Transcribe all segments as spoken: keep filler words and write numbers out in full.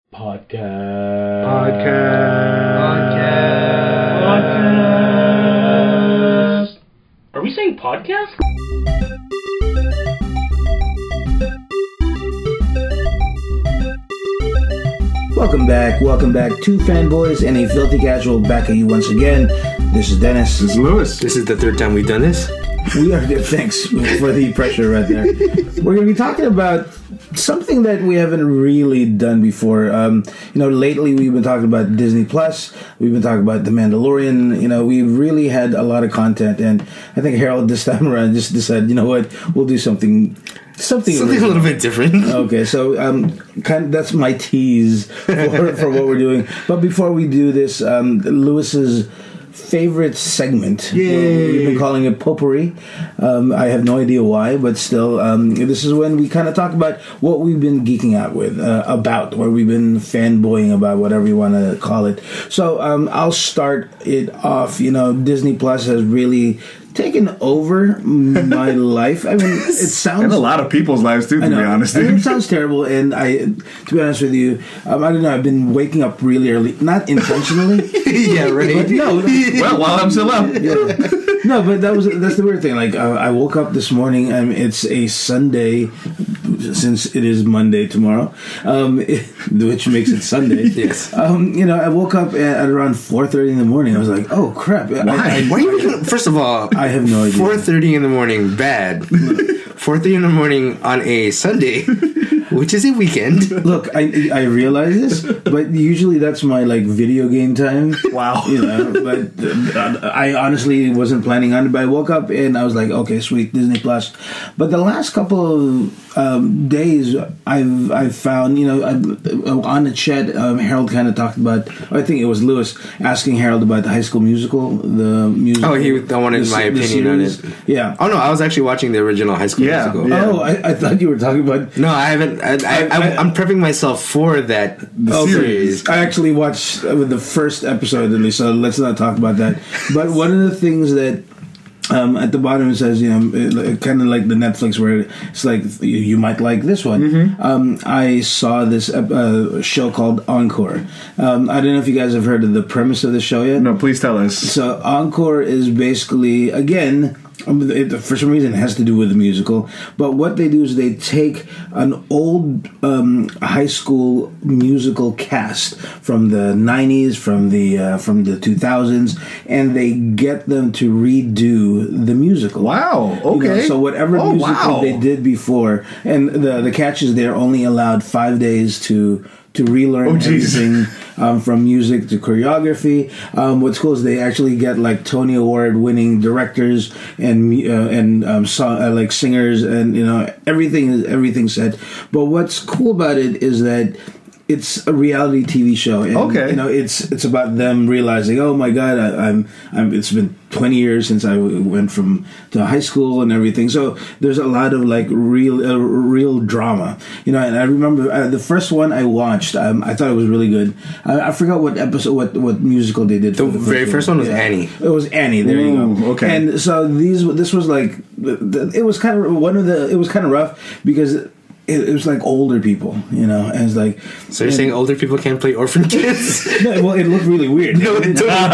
Podcast. Podcast. Podcast. Are we saying podcast? Welcome back, welcome back to Fanboys and a Filthy Casual. Back at you once again. This is Dennis. This is Lewis. This is the third time we've done this. We are good. Thanks for the pressure right there. We're going to be talking about something that we haven't really done before. Um, you know, lately we've been talking about Disney Plus. We've been talking about The Mandalorian. You know, we've really had a lot of content, and I think Harold this time around just decided, you know what, we'll do something. Something, Something a little bit different. Okay, so um, kind of, that's my tease for, for what we're doing. But before we do this, um, Lewis's favorite segment. Yay. We've been calling it potpourri. Um, I have no idea why, but still, um, this is when we kind of talk about what we've been geeking out with, uh, about, where we've been fanboying about, whatever you want to call it. So um, I'll start it off. You know, Disney Plus has really taken over my life. I mean, it sounds... And a lot of people's lives, too, to be honest. I mean, it sounds terrible, and I, to be honest with you, um, I don't know, I've been waking up really early. Not intentionally. Yeah, right. But no. Well, while I'm still up. Yeah. No, but that was that's the weird thing. Like, uh, I woke up this morning, and it's a Sunday, since it is Monday tomorrow, um, it, which makes it Sunday. Yes. Um, you know, I woke up at, at around four thirty in the morning. I was like, oh, crap. Why? I, I, Why are you doing, first of all, I have no idea. four thirty in the morning, bad. four thirty in the morning on a Sunday, which is a weekend. Look, I I realize this, but usually that's my like video game time. Wow. You know, but uh, I honestly wasn't planning on it. But I woke up and I was like, okay, sweet, Disney Plus. But the last couple of um, days, I've I've found, you know, uh, on the chat, um, Harold kind of talked about. I think it was Lewis asking Harold about the High School Musical, the musical. Oh, he wanted the, my opinion on it. Yeah. Oh no, I was actually watching the original High School Yeah, Musical. yeah. Oh, I, I thought you were talking about. No, I haven't. I, I, I, I'm prepping myself for that Oh, series. I actually watched uh, the first episode at least, so let's not talk about that. But one of the things that um, at the bottom it says, you know, kind of like the Netflix where it's like, you, you might like this one. Mm-hmm. Um, I saw this uh, show called Encore. Um, I don't know if you guys have heard of the premise of the show yet. No, please tell us. So Encore is basically, again, Um, it, for some reason, it has to do with the musical. But what they do is they take an old um, high school musical cast from the nineties, from the uh, from the two thousands, and they get them to redo the musical. Wow. Okay. You know, so whatever Oh, musical wow. they did before, and the the catch is they're only allowed five days to. To relearn Oh, geez. everything um, from music to choreography. Um, what's cool is they actually get like Tony Award winning directors and uh, and um, song, uh, like singers, and you know everything is everything said. But what's cool about it is that it's a reality T V show. And, Okay. you know it's it's about them realizing, oh my god, I, I'm I'm. It's been twenty years since I went from to high school and everything. So there's a lot of like real, uh, real drama, you know. And I remember uh, the first one I watched. Um, I thought it was really good. I, I forgot what episode, what what musical they did. The for the very first one was Annie. It was Annie. There you Ooh, go. okay. And so these, this was like, it was kind of one of the. It was kind of rough because. It, it was like older people, you know, and it's like. So you're saying older people can't play orphan kids? No, well, it looked really weird. No, it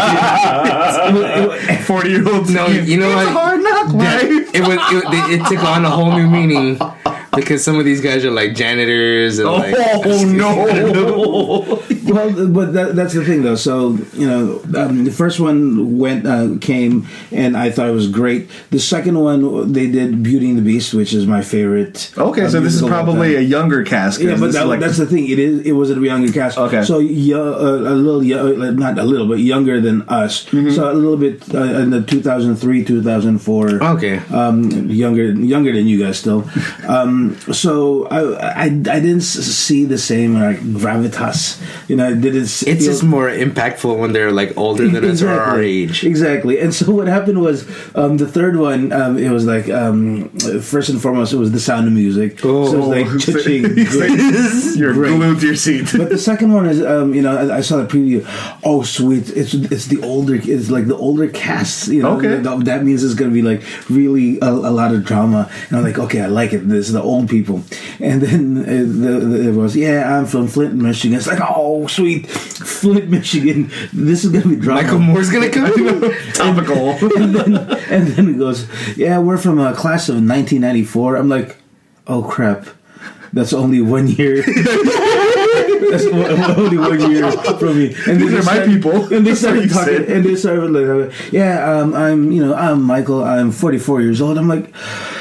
doesn't. forty-year-olds. No, you know what? Hard knock life. It was. It, it took on a whole new meaning because some of these guys are like janitors and like. Oh, no. Well, but that, that's the thing, though. So you know, um, the first one went uh, came, and I thought it was great. The second one, they did Beauty and the Beast, which is my favorite. Okay, uh, so this is musical of all probably time. a younger cast. 'cause Yeah, but this that, is like, that's the thing. It is. It was a younger cast. Okay. So yeah, uh, a little, uh, not a little, but younger than us. Mm-hmm. So a little bit uh, in the two thousand three, two thousand four. Okay. Um, younger, younger than you guys still. Um, so I, I, I didn't s- see the same like gravitas. You know, know, did it? It's just more impactful when they're like older than us or our age. Exactly. And so what happened was um, the third one. Um, it was like um, first and foremost, it was The Sound of Music. Oh, so it was like cha-ching, you're great. glued to your seat. But the second one is, um, you know, I, I saw the preview. Oh, sweet! It's it's the older, it's like the older cast. You know, Okay. that, that means it's going to be like really a, a lot of drama. And I'm like, okay, I like it. This is the old people. And then uh, the, the, it was, yeah, I'm from Flint, Michigan. It's like, oh, sweet, Flint, Michigan. This is going to be drama. Michael Moore's gonna come. Topical. and then and then it goes, yeah, we're from a class of nineteen ninety-four. I'm like, oh crap, that's only one year. That's only one year from me. And These they are my started- people. And they That's what started you talking, said. and they started like, yeah, um, I'm, you know, I'm Michael. I'm forty-four years old. I'm like,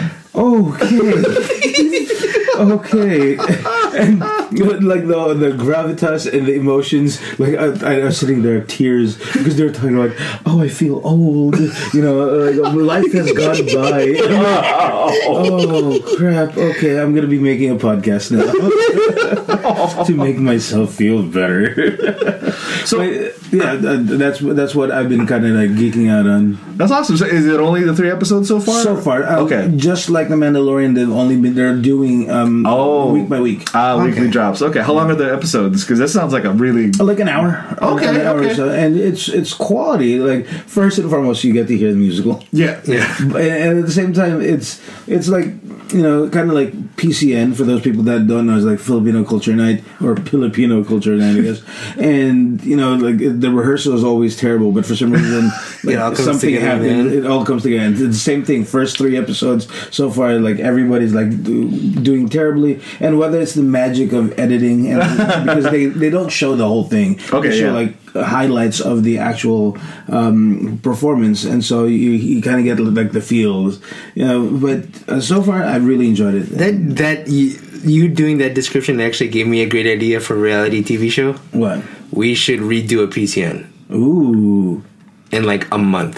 okay. Okay, and like the the gravitas and the emotions, like I, I was sitting there, tears, because they were talking about, oh, I feel old, you know, like life has gone by. I'm like, oh crap! Okay, I'm gonna be making a podcast now to make myself feel better. So yeah, that's that's what I've been kind of like geeking out on. That's awesome. So is it only the three episodes so far? So far, um, Okay. Just like The Mandalorian, they've only been they're doing um, Oh. week by week. Ah, Okay. weekly drops. Okay, how long are the episodes? Because that sounds like a really Like an hour. Okay, an hour okay. or so. And it's it's quality. Like first and foremost, you get to hear the musical, yeah Yeah. and and at the same time, it's it's like, you know, kind of like P C N for those people that don't know. It's like Filipino Culture Night or Filipino Culture Night, I guess. And you know, like the rehearsal is always terrible, but for some reason, like, It all comes something together, happens. man. It all comes together. And it's the same thing. First three episodes so far, like everybody's like do, doing terribly, and whether it's the magic of editing, and because they they don't show the whole thing. Okay, they show yeah. like highlights of the actual um, performance, and so you you kind of get like the feels, you know. But uh, so far, I really enjoyed it. That that you, you doing that description actually gave me a great idea for a reality T V show. What? We should redo a P C N Ooh. in like a month.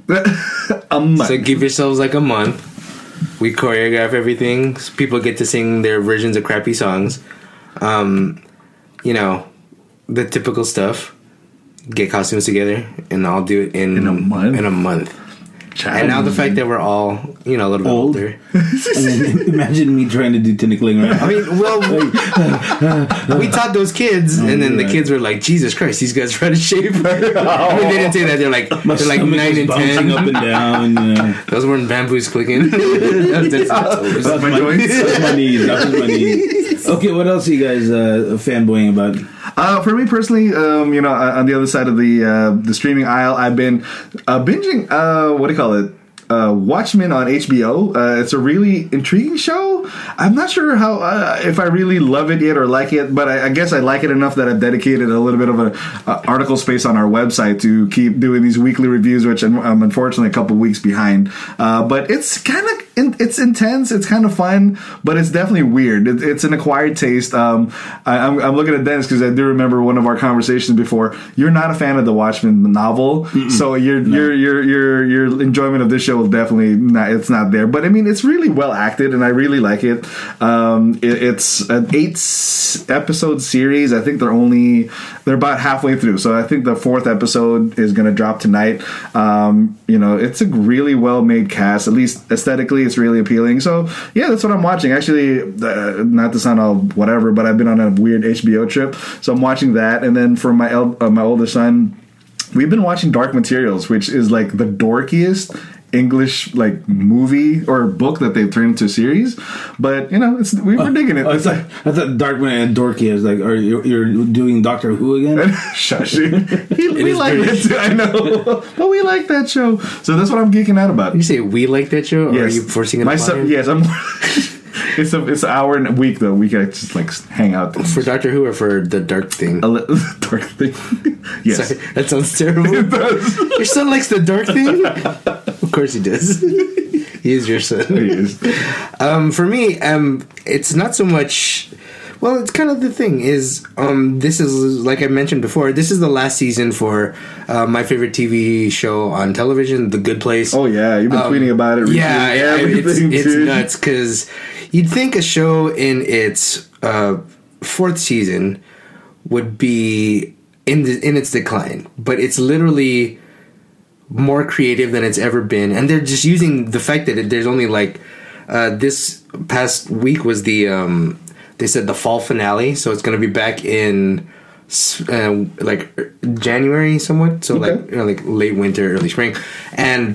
a month. So give yourselves like a month. We choreograph everything. People get to sing their versions of crappy songs. Um, you know, the typical stuff. Get costumes together, and I'll do it in In a month? In a month. And now the fact that we're all, you know, a little bit Old? older. And then imagine me trying to do tinikling right I mean, well, we taught those kids, and then the right. kids were like, "Jesus Christ, these guys are out of shape." I mean, they didn't say that. They're like, My they're like stomach nine is and bouncing ten. up and down. You know. Those weren't bamboos clicking. That's toes. That's my my, joints. that's my knees. That was my knees. Okay, what else are you guys uh, fanboying about? Uh, for me personally, um, you know, uh, on the other side of the uh, the streaming aisle, I've been uh, binging. Uh, what do you call it? Uh, Watchmen on H B O. Uh, it's a really intriguing show. I'm not sure how uh, if I really love it yet or like it, but I, I guess I like it enough that I've dedicated a little bit of a uh, article space on our website to keep doing these weekly reviews, which I'm, I'm unfortunately a couple weeks behind. Uh, but it's kind of in, it's intense. It's kind of fun, but it's definitely weird. It, it's an acquired taste. Um, I, I'm, I'm looking at Dennis because I do remember one of our conversations before. You're not a fan of the Watchmen novel, so your your your your your enjoyment of this show will definitely not. It's not there. But I mean, it's really well acted, and I really like it. Um, it it's an eight s- episode series. I think they're only they're about halfway through. So I think the fourth episode is going to drop tonight. Um, you know, it's a really well made cast. At least aesthetically, it's really appealing. So yeah, that's what I'm watching. Actually, uh, not to sound all whatever, but I've been on a weird H B O trip, so I'm watching that. And then for my el- uh, my older son, we've been watching Dark Materials, which is like the dorkiest English like movie or book that they've turned into a series. But you know, it's we were digging it. I It's thought, like, I thought Darkman and Dorky is like, are you, you're doing Doctor Who again? shush. we we is like British. it too, I know, but we like that show. So that's what I'm geeking out about. You say we like that show, or are you forcing it My upon son, him? yes, I'm. It's a it's an hour and a week though. We can just like hang out. For Doctor Who or for the dark thing? A li- dark thing. Yes. Sorry, that sounds terrible. It does. Your son likes the dark thing? Of course he does. He is your son. He is. Um, for me, um, it's not so much. Well, it's kind of the thing is, um, this is like I mentioned before. This is the last season for uh, my favorite T V show on television, The Good Place. Oh yeah, you've been Um, tweeting about it. Yeah, recently. yeah, it's, Everything, it's dude. nuts because you'd think a show in its uh, fourth season would be in the, in its decline, but it's literally more creative than it's ever been, and they're just using the fact that it, there's only like uh, this past week was the um, they said the fall finale, so it's going to be back in uh, like January somewhat, so Okay. like you know, like late winter, early spring, and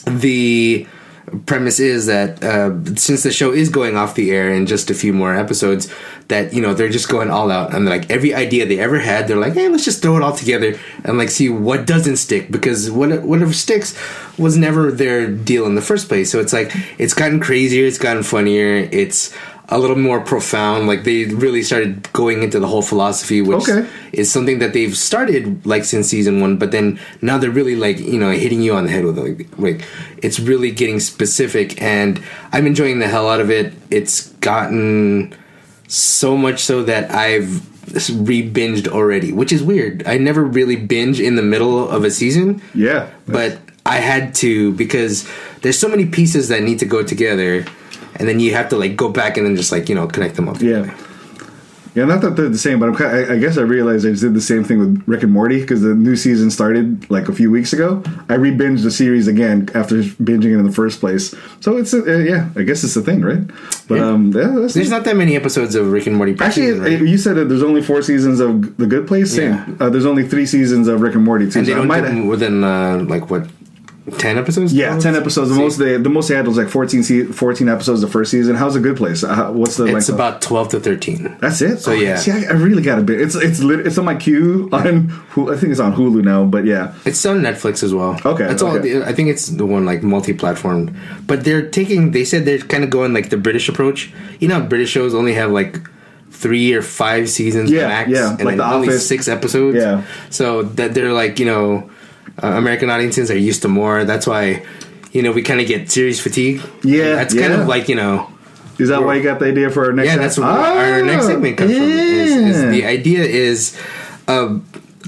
the premise is that uh, since the show is going off the air in just a few more episodes, that you know they're just going all out, and like every idea they ever had, they're like, hey, let's just throw it all together and like see what doesn't stick, because what whatever sticks was never their deal in the first place. So it's like it's gotten crazier, it's gotten funnier, it's a little more profound. Like they really started going into the whole philosophy, which Okay. is something that they've started like since season one, but then now they're really like, you know, hitting you on the head with it. Like, like it's really getting specific, and I'm enjoying the hell out of it. It's gotten so much so that I've re-binged already, which is weird. I never really binge in the middle of a season, Yeah. but I had to, because there's so many pieces that need to go together, and then you have to like go back and then just like, you know, connect them up. Yeah. Yeah, not that they're the same, but I'm kind of, I, I guess I realized I just did the same thing with Rick and Morty, because the new season started like a few weeks ago. I re-binged the series again after binging it in the first place. So it's a, uh, yeah, I guess it's a thing, right? But Yeah. um, yeah, that's There's not that many episodes of Rick and Morty per actually. season, right? You said that there's only four seasons of The Good Place. Same. Yeah. Uh, there's only three seasons of Rick and Morty too. And they so I don't might do them within uh, like what, ten episodes? yeah, ten episodes. The See, most they the most they had was like fourteen, se- fourteen episodes the first season. How's A Good Place? Uh, what's the It's length of- about twelve to thirteen. That's it. So, Oh, yeah. See, I, I really got a bit. It's it's lit, it's on my queue on. Hulu. I think it's on Hulu now. But yeah, It's on Netflix as well. Okay, That's all. okay. I think it's the one like multi-platform. But they're taking. They said they're kind of going like the British approach. You know, how British shows only have like three or five seasons Yeah, max, yeah, and like then The only Office. six episodes. Yeah. So that they're like, you know, uh, American audiences are used to more. That's why, you know, we kind of get series fatigue. Yeah, That's kind yeah. of like, you know. is that why you got the idea for our next? Yeah, that's where Ah, our next segment comes from. Is, is yeah. the idea is, uh,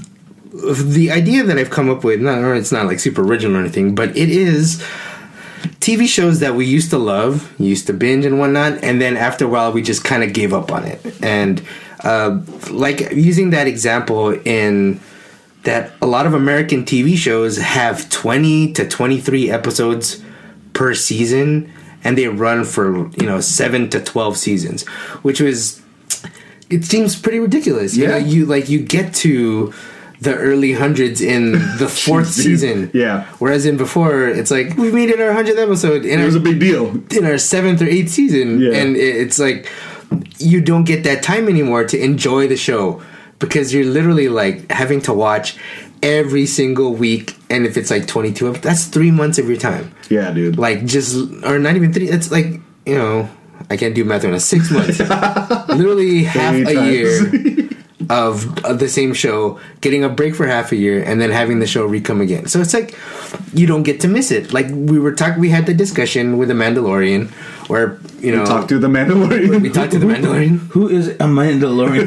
the idea that I've come up with. Not, or it's not like super original or anything, but it is T V shows that we used to love, used to binge and whatnot, and then after a while we just kind of gave up on it. And uh, like using that example in that a lot of American T V shows have twenty to twenty-three episodes per season, and they run for, you know, seven to twelve seasons, which was, it seems pretty ridiculous. You Yeah. know, you like you get to the early hundreds in the fourth Jeez, dude. season. Yeah. Whereas in before, it's like we made it our hundredth episode in It our, was a big deal. in our seventh or eighth season, Yeah. and it, it's like you don't get that time anymore to enjoy the show, because you're literally like having to watch every single week, and if it's like twenty-two episodes, that's three months of your time. Yeah, dude. Like just, or not even three. It's like, you know, I can't do math on a six months. Literally half Eight a times. year of, of the same show, getting a break for half a year, and then having the show recome again. So it's like you don't get to miss it. Like we were talking, we had the discussion with the Mandalorian, where you know Talk to the Mandalorian. we talked to the Mandalorian. Who is a Mandalorian?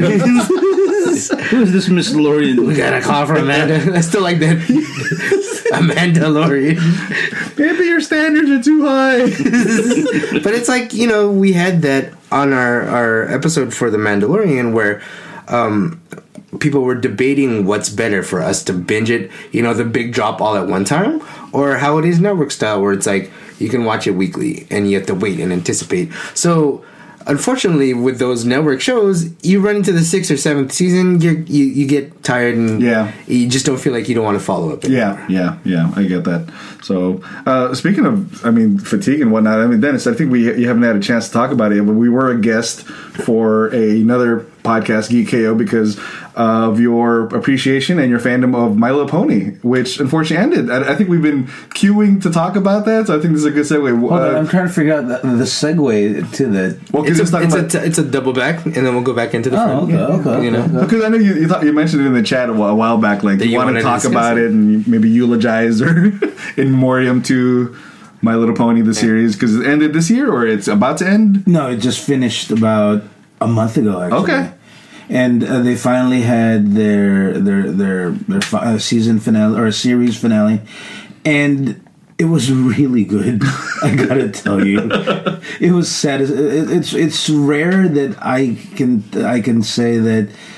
Who is this Miss Lorian? We got a call from Amanda. I still like that. A Mandalorian. Maybe your standards are too high. But it's like, you know, we had that on our, our episode for The Mandalorian, where um, people were debating what's better for us to binge it, you know, the big drop all at one time, or how it is network style, where it's like you can watch it weekly and you have to wait and anticipate. So unfortunately, with those network shows, you run into the sixth or seventh season, you're, you you get tired, and Yeah. you just don't feel like you don't want to follow up. Yeah, yeah, yeah. I get that. So, uh, speaking of, I mean, fatigue and whatnot. I mean, Dennis, I think we you haven't had a chance to talk about it, but we were a guest for a, another podcast, Geek K O, because of your appreciation and your fandom of My Little Pony, which unfortunately ended. I, I think we've been queuing to talk about that, so I think this is a good segue. Hold on, Uh, I'm trying to figure out the, the segue to the. well, It's because a, talking it's, about. a, it's a double back, and then we'll go back into the Oh, front. okay, okay, You know? okay. Because I know you you, thought, you mentioned it in the chat a while, a while back, like That you, you want to wanted to talk discuss about it. it and maybe eulogize or in memoriam to My Little Pony, the series, because it ended this year or it's about to end. No, it just finished about a month ago, actually. Okay. And uh, they finally had their their their their fi- uh, season finale or series finale, and it was really good. I gotta tell you, it was sad. It, it's it's rare that I can I can say that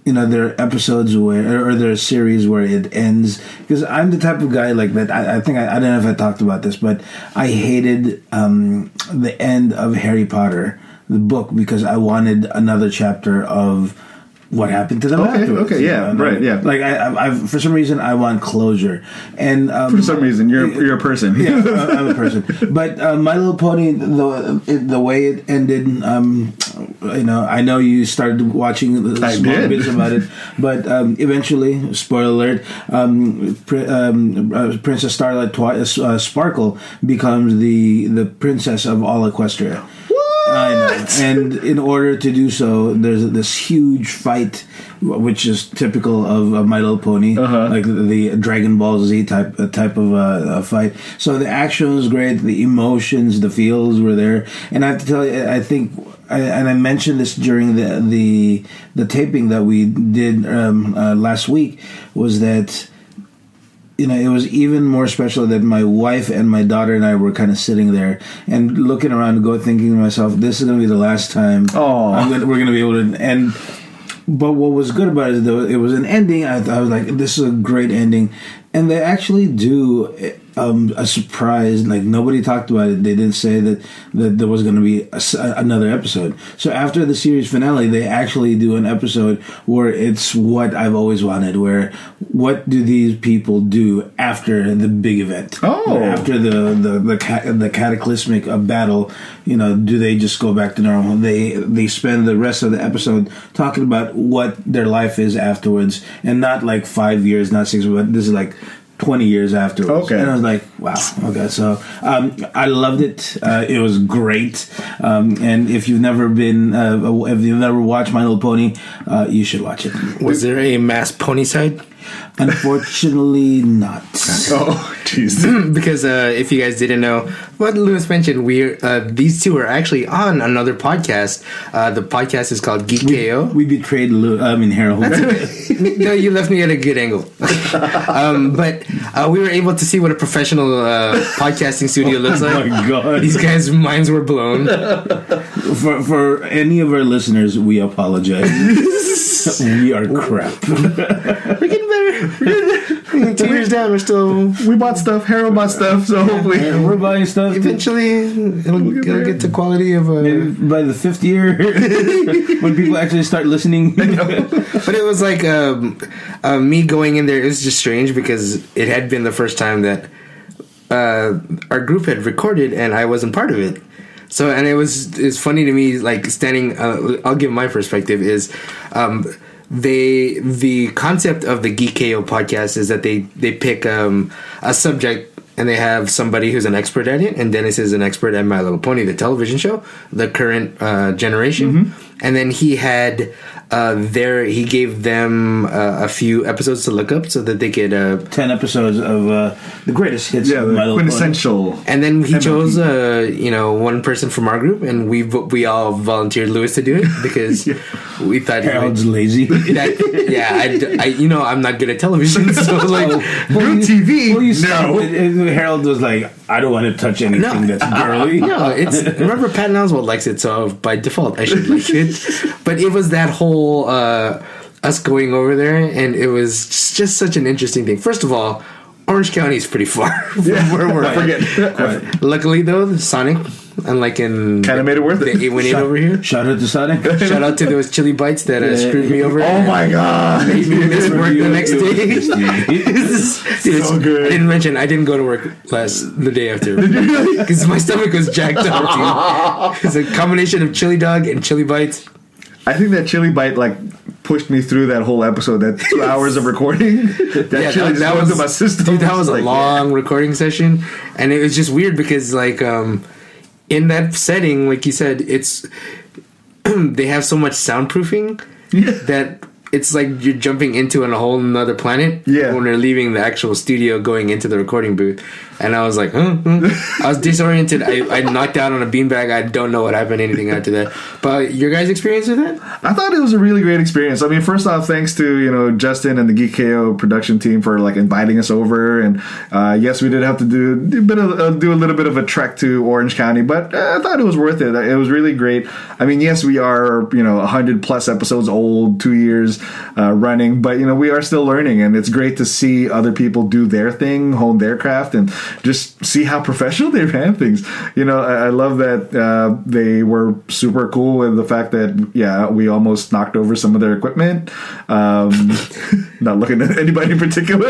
you know, there are episodes where, or there are series where it ends. Because I'm the type of guy like that. I, I think, I, I don't know if I talked about this, but I hated um, the end of Harry Potter, the book, because I wanted another chapter of what happened to them Okay, afterwards. okay, yeah, you know? right, yeah. Like, I, I, I, for some reason, I want closure. And um, For some reason, you're you're a person. yeah, I- I'm a person. But uh, My Little Pony, the it, the way it ended, um, you know, I know you started watching the I small did. bits about it, but um, eventually, spoiler alert, um, Pr- um, uh, Princess Starlight Twi- uh, Sparkle becomes the the princess of all Equestria. I know. And in order to do so, there's this huge fight, which is typical of, of My Little Pony, Uh-huh. like the, the Dragon Ball Z type uh, type of uh, uh, fight. So the action was great, the emotions, the feels were there, and I have to tell you, I think, I, and I mentioned this during the the the taping that we did um, uh, last week, was that. You know, it was even more special that my wife and my daughter and I were kind of sitting there and looking around and go thinking to myself, this is going to be the last time Aw. I'm gonna, we're going to be able to end. But what was good about it, though, it was an ending. I, I was like, this is a great ending. And they actually do um, a surprise. Like, nobody talked about it. They didn't say that, that there was going to be a s another episode. So after the series finale, they actually do an episode where it's what I've always wanted, where what do these people do after the big event? Oh. After the, the, the, ca- the cataclysmic uh, battle, you know, do they just go back to normal? They, they spend the rest of the episode talking about what their life is afterwards, and not like five years, not six, but this is like twenty years afterwards. Okay. And I was like, wow, okay. So um, I loved it. Uh, it was great. Um, and if you've never been, uh, if you've never watched My Little Pony, uh, you should watch it. Was there a mass pony side? Unfortunately, not. Oh, jeez. Because uh, if you guys didn't know, what Lewis mentioned, we uh, these two are actually on another podcast. Uh, the podcast is called Geek K O. We betrayed, Lou, I mean, Harold. No, you left me at a good angle. um, but uh, we were able to see what a professional uh, podcasting studio looks Oh like. my God. These guys' minds were blown. For, for any of our listeners, we apologize. We are crap. We're getting better. Two years down, we're still. We bought stuff. Harold bought stuff, so hopefully. And we're buying stuff. Eventually, it'll, it'll get to quality of a. Maybe by the fifth year, when people actually start listening. But it was like um, uh, me going in there. It was just strange because it had been the first time that uh, our group had recorded, and I wasn't part of it. So, and it was it's funny to me, like standing. Uh, I'll give my perspective is. Um, They the concept of the Geek K O podcast is that they they pick um, a subject and they have somebody who's an expert at it, and Dennis is an expert at My Little Pony, the television show, the current uh, generation, Mm-hmm. and then he had uh, there he gave them uh, a few episodes to look up so that they could. Uh, Ten episodes of uh, the greatest hits. Yeah, of My the Little Pony. quintessential. And then he M L P. chose, uh, you know, one person from our group, and we vo- we all volunteered Lewis to do it because Yeah. we thought he Harold's would, lazy. that, yeah, I, I, you know, I'm not good at television, so like, Group T V? Well, you stop No. it. And Harold was like, I don't want to touch anything No. that's girly. no, it's remember Patton Oswalt likes it, so by default I should like it. But it was that whole uh, us going over there, and it was just, just such an interesting thing. First of all, Orange County is pretty far from where we're at. Forget. Luckily, though, the Sonic, unlike in Kinda made it worth it. the eight one eight over here. Shout out to Sonic. Shout out to those chili bites that uh, screwed me over. Oh my god. Made me miss work the next day. Dude, So good. I didn't mention I didn't go to work last the day after because my stomach was jacked up. Dude. It's a combination of chili dog and chili bites. I think that chili bite like pushed me through that whole episode. That two hours of recording. That Yeah, chili just went through my system. Dude, that was a Like, long recording session, and it was just weird because like um, in that setting, like you said, it's they have so much soundproofing Yeah. that it's like you're jumping into a whole nother planet Yeah. when they're leaving the actual studio going into the recording booth. And I was like, huh, huh. I was disoriented. I, I knocked out on a beanbag. I don't know what happened anything after that. But your guys' experience with that? I thought it was a really great experience. I mean, first off, thanks to you know Justin and the Geek K O production team for like inviting us over. And uh, yes, we did have to do a bit of uh, do a little bit of a trek to Orange County, but uh, I thought it was worth it. It was really great. I mean, yes, we are you know a hundred plus episodes old, two years, years uh, running, but you know we are still learning, and it's great to see other people do their thing, hone their craft, and just see how professional they ran things. You know, I, I love that uh, they were super cool with the fact that yeah, we almost knocked over some of their equipment. Um, not looking at anybody in particular.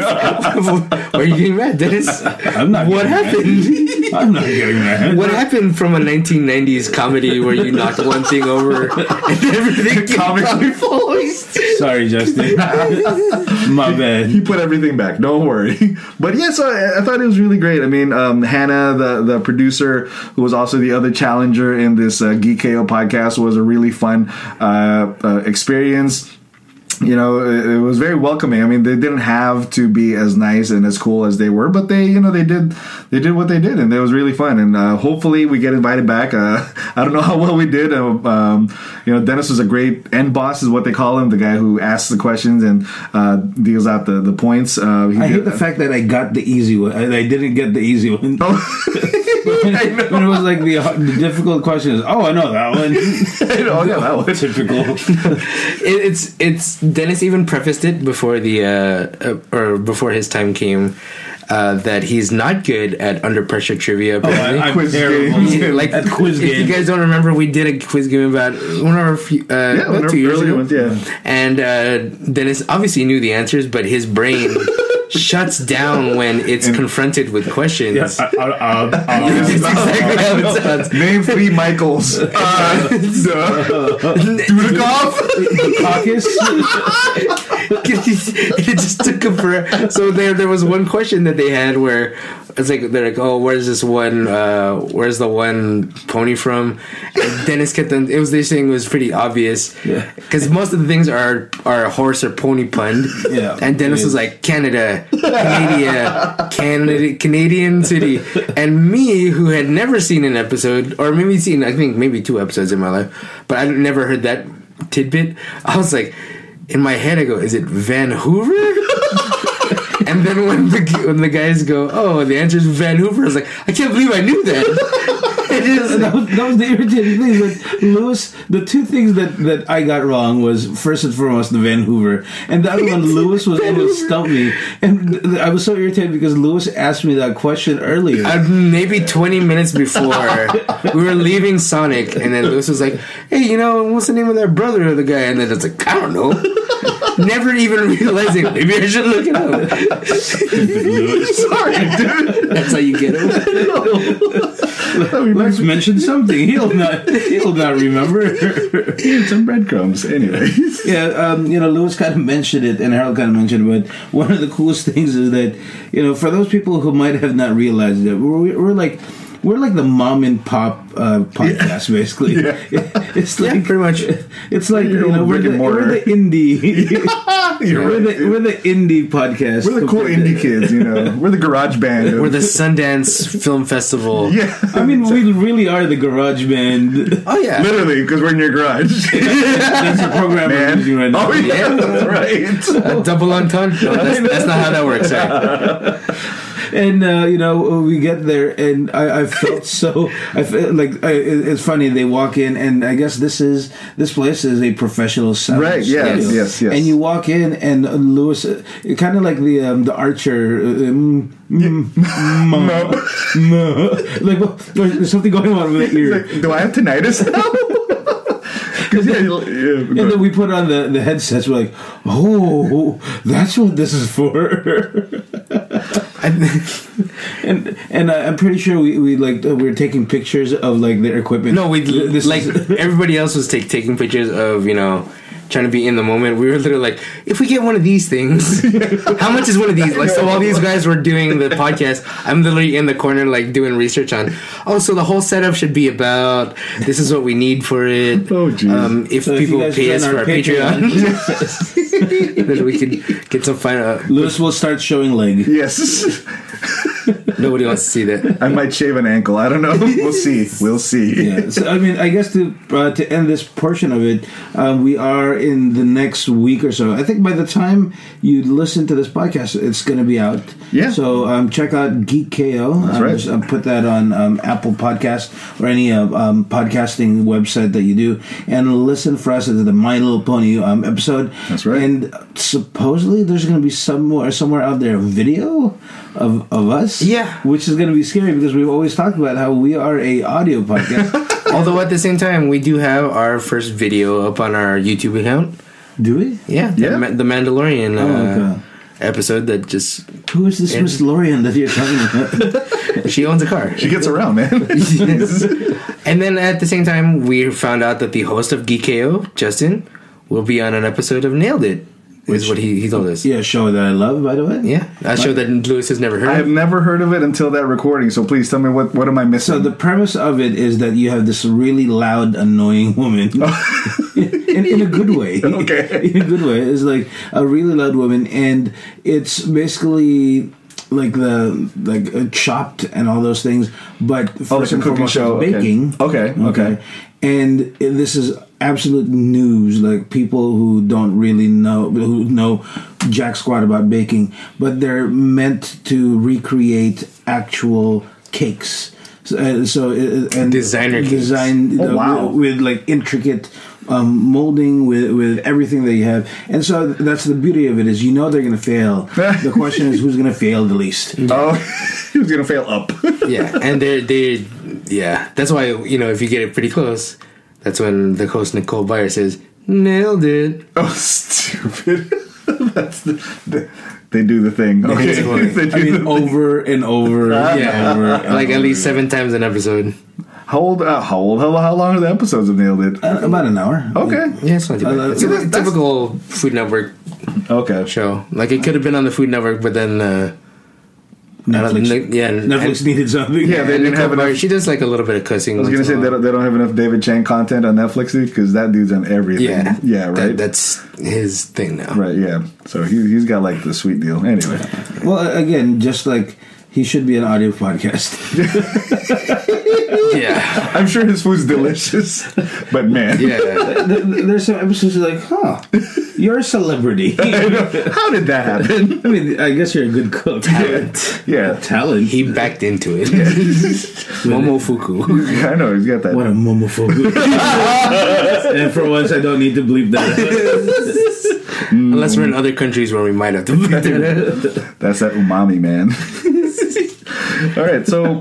Why are you getting mad, Dennis? I'm not. What happened? Mad. I'm not getting mad. What happened from a nineteen nineties comedy where you knocked one thing over and everything Comically falling? Sorry, Justin. My bad. He put everything back. Don't worry. But yeah, so I, I thought it was really great. I mean, um, Hannah, the the producer, who was also the other challenger in this uh, Geek K O podcast, was a really fun uh, uh, experience. You know, it, it was very welcoming. I mean, they didn't have to be as nice and as cool as they were, but they, you know, they did, they did what they did, and it was really fun. And uh, hopefully, we get invited back. Uh, I don't know how well we did. Uh, um, you know, Dennis was a great end boss, is what they call him, the guy who asks the questions and uh, deals out the the points. Uh, he I did, hate the fact that I got the easy one. I, I didn't get the easy one. when, when it was like the, the difficult question is, oh, I know that one. I know, yeah, that was typical. it, it's it's Dennis even prefaced it before the uh, uh, or before his time came uh, that he's not good at under pressure trivia. Apparently. Oh, I, I'm Quiz terrible. games. like at quiz if games. you guys don't remember, we did a quiz game about one of our few, uh, yeah, about one two years early ago. ones, yeah. And uh, Dennis obviously knew the answers, but his brain shuts down when it's And- confronted with questions. Yeah, I, I, I, I, That's exactly how it sounds. Name three Michaels. Uh, Dudikoff. the caucus. It just took him forever. So there, there was one question that they had where it's like they're like, "Oh, where's this one? Uh, where's the one pony from?" And Dennis kept on. It was this thing was pretty obvious because Yeah. most of the things are are horse or pony punned. Yeah. And Dennis It was is. like Canada, Canada, Canada, Canadian city, and me who had never seen an episode or maybe seen I think maybe two episodes in my life, but I never heard that tidbit. I was like. In my head, I go, "Is it Vancouver?" And then when the when the guys go, "Oh, the answer is Vancouver," I was like, "I can't believe I knew that." It is. that, was, that was the irritating thing. Like Lewis, the two things that, that I got wrong was first and foremost the Vancouver, and the other one Lewis was able to stump me, and th- th- I was so irritated because Lewis asked me that question earlier. Uh, maybe twenty minutes before we were leaving Sonic, and then Lewis was like, "Hey, you know, what's the name of that brother of the guy?" And then it's like, "I don't know." Never even realizing maybe I should look it up. Sorry, dude. That's how you get him. Let's mention something. He'll not. He'll not remember. Some breadcrumbs. Anyways. Yeah, um, you know, Lewis kind of mentioned it, and Harold kind of mentioned it. But one of the coolest things is that, you know, for those people who might have not realized it, we're, we're like. We're like the mom and pop uh, podcast, basically. Yeah. It's Yeah, like pretty much. It's like Your you know old we're brick the, and mortar. we're the indie. You're we're right. the we're the indie podcast. We're the cool indie kids, you know. We're the garage band. of- We're the Sundance Film Festival. yeah. I mean, we really are the garage band. Oh yeah. Literally, because we're in your garage. That's the program we're Man. using right now. Oh, yeah. That's right. A double entendre? No, that's, that's not how that works. Sorry. And uh, you know, we get there, and I, I felt so. I felt like I, it- it's funny. They walk in, and I guess this is this place is a professional sound Right, yes, studio. yes, yes. And you walk in, and uh, Lewis, uh, kind of like the um, the Archer. Uh, mm, mm, mm, mm, like well, there's something going on with the ear. Like, do I have tinnitus now? 'Cause, yeah, you'll- yeah, And then we put on the, the headsets. We're like, oh, that's what this is for. and and uh, I'm pretty sure we, we like uh, we were taking pictures of like their equipment. No, we This like is- everybody else was take, taking pictures of you know trying to be in the moment. We were literally like, if we get one of these things, how much is one of these? Like, so while these guys were doing the podcast, I'm literally in the corner like doing research on. Oh, so the whole setup should be about this is what we need for it. Oh, geez. Um, if So if people you guys pay join us our for our Patreon, then we could get some fun. Uh, Lewis will start showing leg. Yes. Nobody wants to see that. I might shave an ankle. I don't know. We'll see. We'll see. Yeah, so I mean, I guess to uh, to end this portion of it, um, we are in the next week or so. I think by the time you listen to this podcast, it's going to be out. Yeah. So um, check out Geek K O. That's um, right. Just, um, put that on um, Apple Podcast or any uh, um, podcasting website that you do, and listen for us to the My Little Pony um, episode. That's right. And supposedly there's going to be somewhere somewhere out there a video of of us. Yeah. Which is going to be scary because we've always talked about how we are a audio podcast. Although at the same time, we do have our first video up on our YouTube account. Do we? Yeah, Yeah. The, Ma- the Mandalorian uh, Oh, okay. episode that just Who is this And- Miss Lorian that you're talking about? she owns a car. She gets around, man. And then at the same time, we found out that the host of Geek K O, Justin, will be on an episode of Nailed It. Is what he, he told us. Yeah, a show that I love, by the way. Yeah, a show that Lewis has never heard I have of. never heard of it until that recording. So please tell me what what am I missing? So the premise of it is that you have this really loud, annoying woman, in, in a good way. Okay. In a good way, it's like a really loud woman, and it's basically like the like uh, Chopped and all those things, but Oh, first like a and cooking foremost, show. it's Okay. baking. Okay, okay. And this is absolute news. Like people who don't really know, who know jack squat about baking, but they're meant to recreate actual cakes. So, uh, so uh, and Designer cakes. design Oh, uh, wow. with, with like intricate um, molding with with everything that you have. And so that's the beauty of it is you know they're going to fail. The question is who's going to fail the least. Oh, he was gonna fail up. Yeah, and they're they, yeah. That's why you know if you get it pretty close, that's when the host Nicole Byer says nailed it. Oh, stupid. That's the, the they do the thing. Okay, It's funny. They do I the mean, thing. over and over, Yeah, over and like at over least again. seven times an episode. How old? Uh, how old? How, how long are the episodes of Nailed It? Uh, about an hour. Okay. Yeah, it's not too bad. Uh, It's a that's- typical Food Network Okay. show. Like it could have been on the Food Network, but then uh, Netflix. I don't- yeah, Netflix and- needed something. Yeah, they and didn't have Nicole Byer, enough. she does like a little bit of cussing. I was gonna say they don't, they don't have enough David Chang content on Netflix because that dude's on everything. Yeah, Yeah. Right. That, that's his thing now. right. Yeah. So he he's got like the sweet deal. Anyway. Well, again, just like he should be an audio podcast. Yeah, I'm sure his food's delicious, but man, yeah. There's some episodes like, huh, you're a celebrity. how did that happen? I mean, I guess you're a good cook. Talent. Yeah, Talent. He backed into it. Momofuku. I know he's got that. What a momophobia. And for once, I don't need to bleep that. Unless we're in other countries where we might have to bleep it. That's that umami, man. All right, so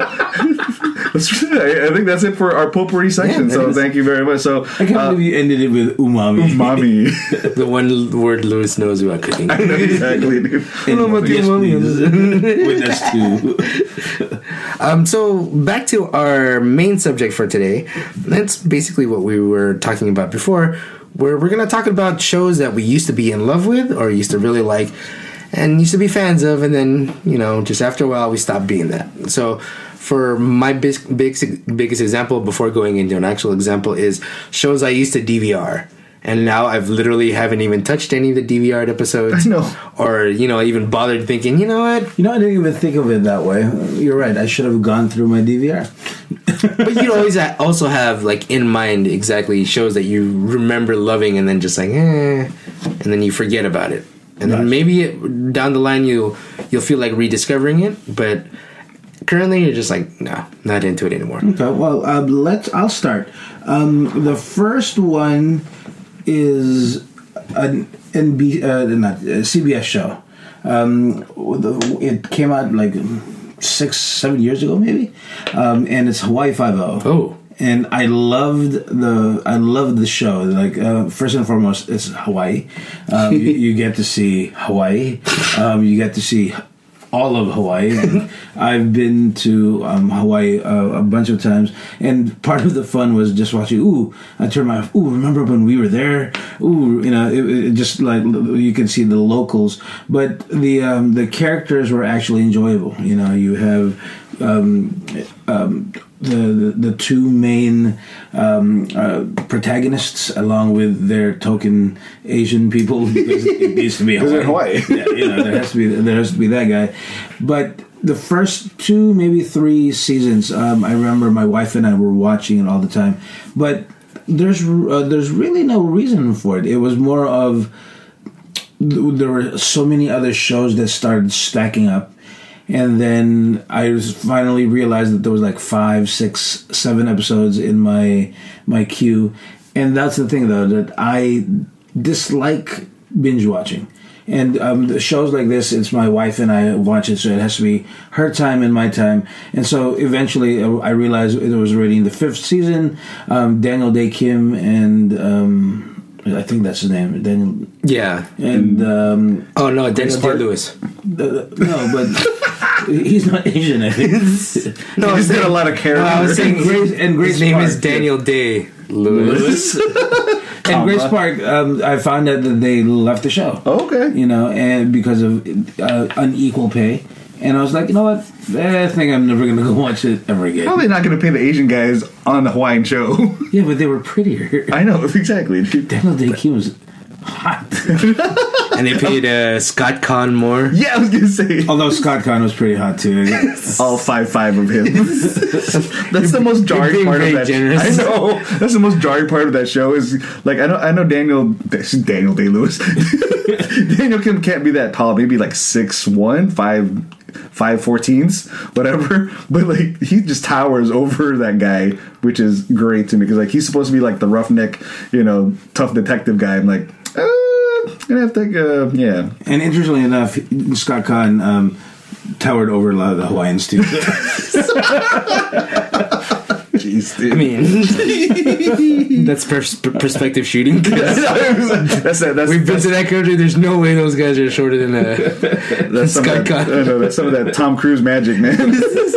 I think that's it for our potpourri section. Yeah, so that is- thank you very much. So I can't uh, believe you ended it with umami. umami. The one word Lewis knows about cooking. I know exactly, dude. And yes, please. With us too. Um, so back to our main subject for today. That's basically what we were talking about before. Where we're going to talk about shows that we used to be in love with or used to really like and used to be fans of, and then, you know, just after a while we stopped being that. So for my big, big, biggest example before going into an actual example is shows I used to D V R. And now I've literally haven't even touched any of the D V R episodes. I know. Or, you know, even bothered thinking, you know what? You know, I didn't even think of it that way. You're right. I should have gone through my D V R. But you always ha- also have, like, in mind exactly shows that you remember loving and then just like, eh, and then you forget about it. And then Gotcha. maybe it, down the line you'll, you'll feel like rediscovering it, but currently you're just like, no, not into it anymore. Okay, well, um, let's. I'll start. Um, the first one is an N B, uh, not a C B S show. Um, the, it came out like six, seven years ago, maybe, um, and it's Hawaii Five O. Oh. And I loved the I loved the show. Like uh, first and foremost, it's Hawaii. Um, you, you get to see Hawaii. Um, you get to see all of Hawaii. And I've been to um, Hawaii uh, a bunch of times, and part of the fun was just watching. Ooh, I turned my ooh. Remember when we were there? Ooh, you know, it, it just like you can see the locals, but the um, the characters were actually enjoyable. You know, you have um, um, the, the the two main um, uh, protagonists, along with their token Asian people, because it needs to be Because Hawaii. in Hawaii. Yeah, you know, there has to be there has to be that guy. But the first two, maybe three seasons, um, I remember my wife and I were watching it all the time. But there's uh, there's really no reason for it. It was more of there were so many other shows that started stacking up, and then I was finally realized that there was like five, six, seven episodes in my my queue, and that's the thing though, that I dislike binge watching. And um, the shows like this, it's my wife and I watch it, so it has to be her time and my time. And so eventually I realized it was already in the fifth season. Um, Daniel Day Kim and um, I think that's his name, Daniel. Yeah. And um, oh no, Daniel Day Lewis. Uh, no, but he's not Asian, I think. No, he's got a lot of character. No, I was saying Grace, and Grace his name Park, is Daniel Day Lewis. And Grace Park, um, I found out that they left the show. Oh, okay. You know, and because of uh, unequal pay. And I was like, you know what? I think I'm never going to go watch it ever again. Probably not going to pay the Asian guys on the Hawaiian show. Yeah, but they were prettier. I know, exactly. Daniel Day Kim was hot. And they paid uh, Scott Conn more. Yeah, I was going to say. Although Scott Conn was pretty hot too. All five five of him. That's the most jarring being part of very that. generous. I know. That's the most jarring part of that show. Is like I know I know Daniel Daniel Day Lewis. Daniel Kim can't be that tall. Maybe like six one, five five fourteens, whatever. But like he just towers over that guy, which is great to me because like he's supposed to be like the roughneck, you know, tough detective guy. I'm like. Uh, Gonna have to, uh, yeah. And interestingly enough, Scott Conn um, towered over a lot of the Hawaiians too. Jeez, dude. I mean, that's pers- perspective shooting. that's that. That's, We've been that's, to that country. There's no way those guys are shorter than uh, that's some Scott of that, Conn. I know, that's some of that Tom Cruise magic, man.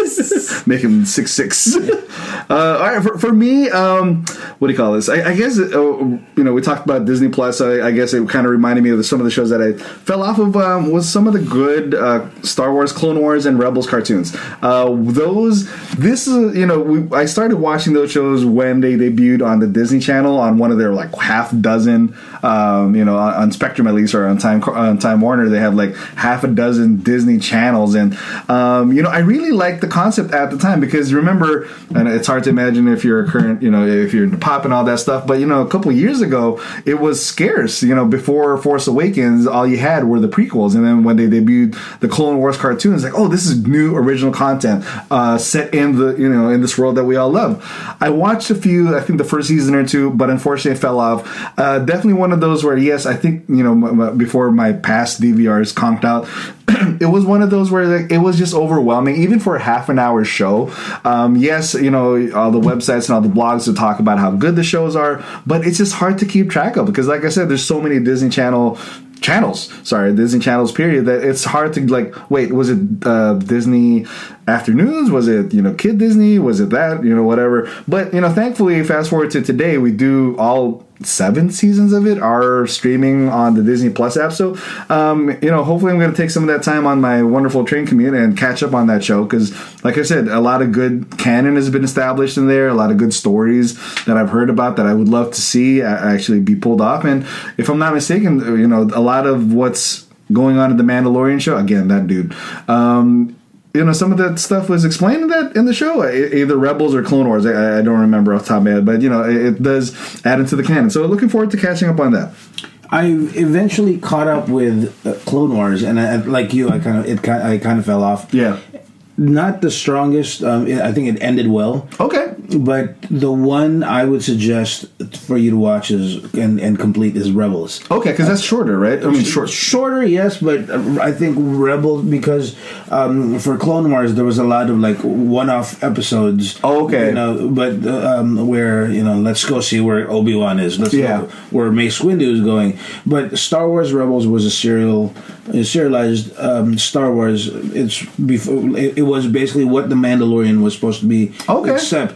Make him six six. Uh, all right, for, for me, um, what do you call this? I, I guess uh, you know we talked about Disney Plus. I, I guess it kind of reminded me of the, some of the shows that I fell off of. Um, was some of the good uh, Star Wars, Clone Wars, and Rebels cartoons. Uh, those, this is you know we, I started watching those shows when they debuted on the Disney Channel on one of their like half dozen, um, you know, on, on Spectrum at least or on Time on Time Warner. They have like half a dozen Disney channels, and um, you know I really liked the concept at the time because remember, and it's hard to imagine if you're a current, you know, if you're into pop and all that stuff, but you know, a couple of years ago, it was scarce. You know, before Force Awakens, all you had were the prequels, and then when they debuted the Clone Wars cartoons, like, oh, this is new original content uh, set in the, you know, in this world that we all love. I watched a few, I think the first season or two, but unfortunately, I fell off. Uh, definitely one of those where, yes, I think you know, m- m- before my past D V Rs conked out. It was one of those where like, it was just overwhelming, even for a half an hour show. Um, yes, you know, all the websites and all the blogs to talk about how good the shows are, but it's just hard to keep track of because, like I said, there's so many Disney Channel channels. Sorry, Disney channels. Period. That it's hard to like. Wait, was it uh, Disney Afternoons? Was it you know Kid Disney? Was it that you know whatever? But you know, thankfully, fast forward to today, we do all seven seasons of it are streaming on the Disney Plus app. So, um, you know, hopefully I'm going to take some of that time on my wonderful train commute and catch up on that show. Because, like I said, a lot of good canon has been established in there. A lot of good stories that I've heard about that I would love to see actually be pulled off. And if I'm not mistaken, you know, a lot of what's going on in the Mandalorian show, again, that dude, um, you know, some of that stuff was explained in that in the show, either Rebels or Clone Wars. I, I don't remember off the top of my head, but you know, it, it does add into the canon. So, looking forward to catching up on that. I eventually caught up with uh, Clone Wars, and I, like you, I kind of it I kind of fell off. Yeah, not the strongest. Um, I think it ended well. Okay, but the one I would suggest for you to watch is and, and complete is Rebels. Okay, because that's shorter, right? I mean, short, shorter, yes, but I think Rebels because um, for Clone Wars there was a lot of like one-off episodes. Oh, okay, you know, but um, where you know, let's go see where Obi-Wan is. Let's yeah. go where Mace Windu is going. But Star Wars Rebels was a serial, a serialized um, Star Wars. It's before it, it was basically what the Mandalorian was supposed to be. Okay, except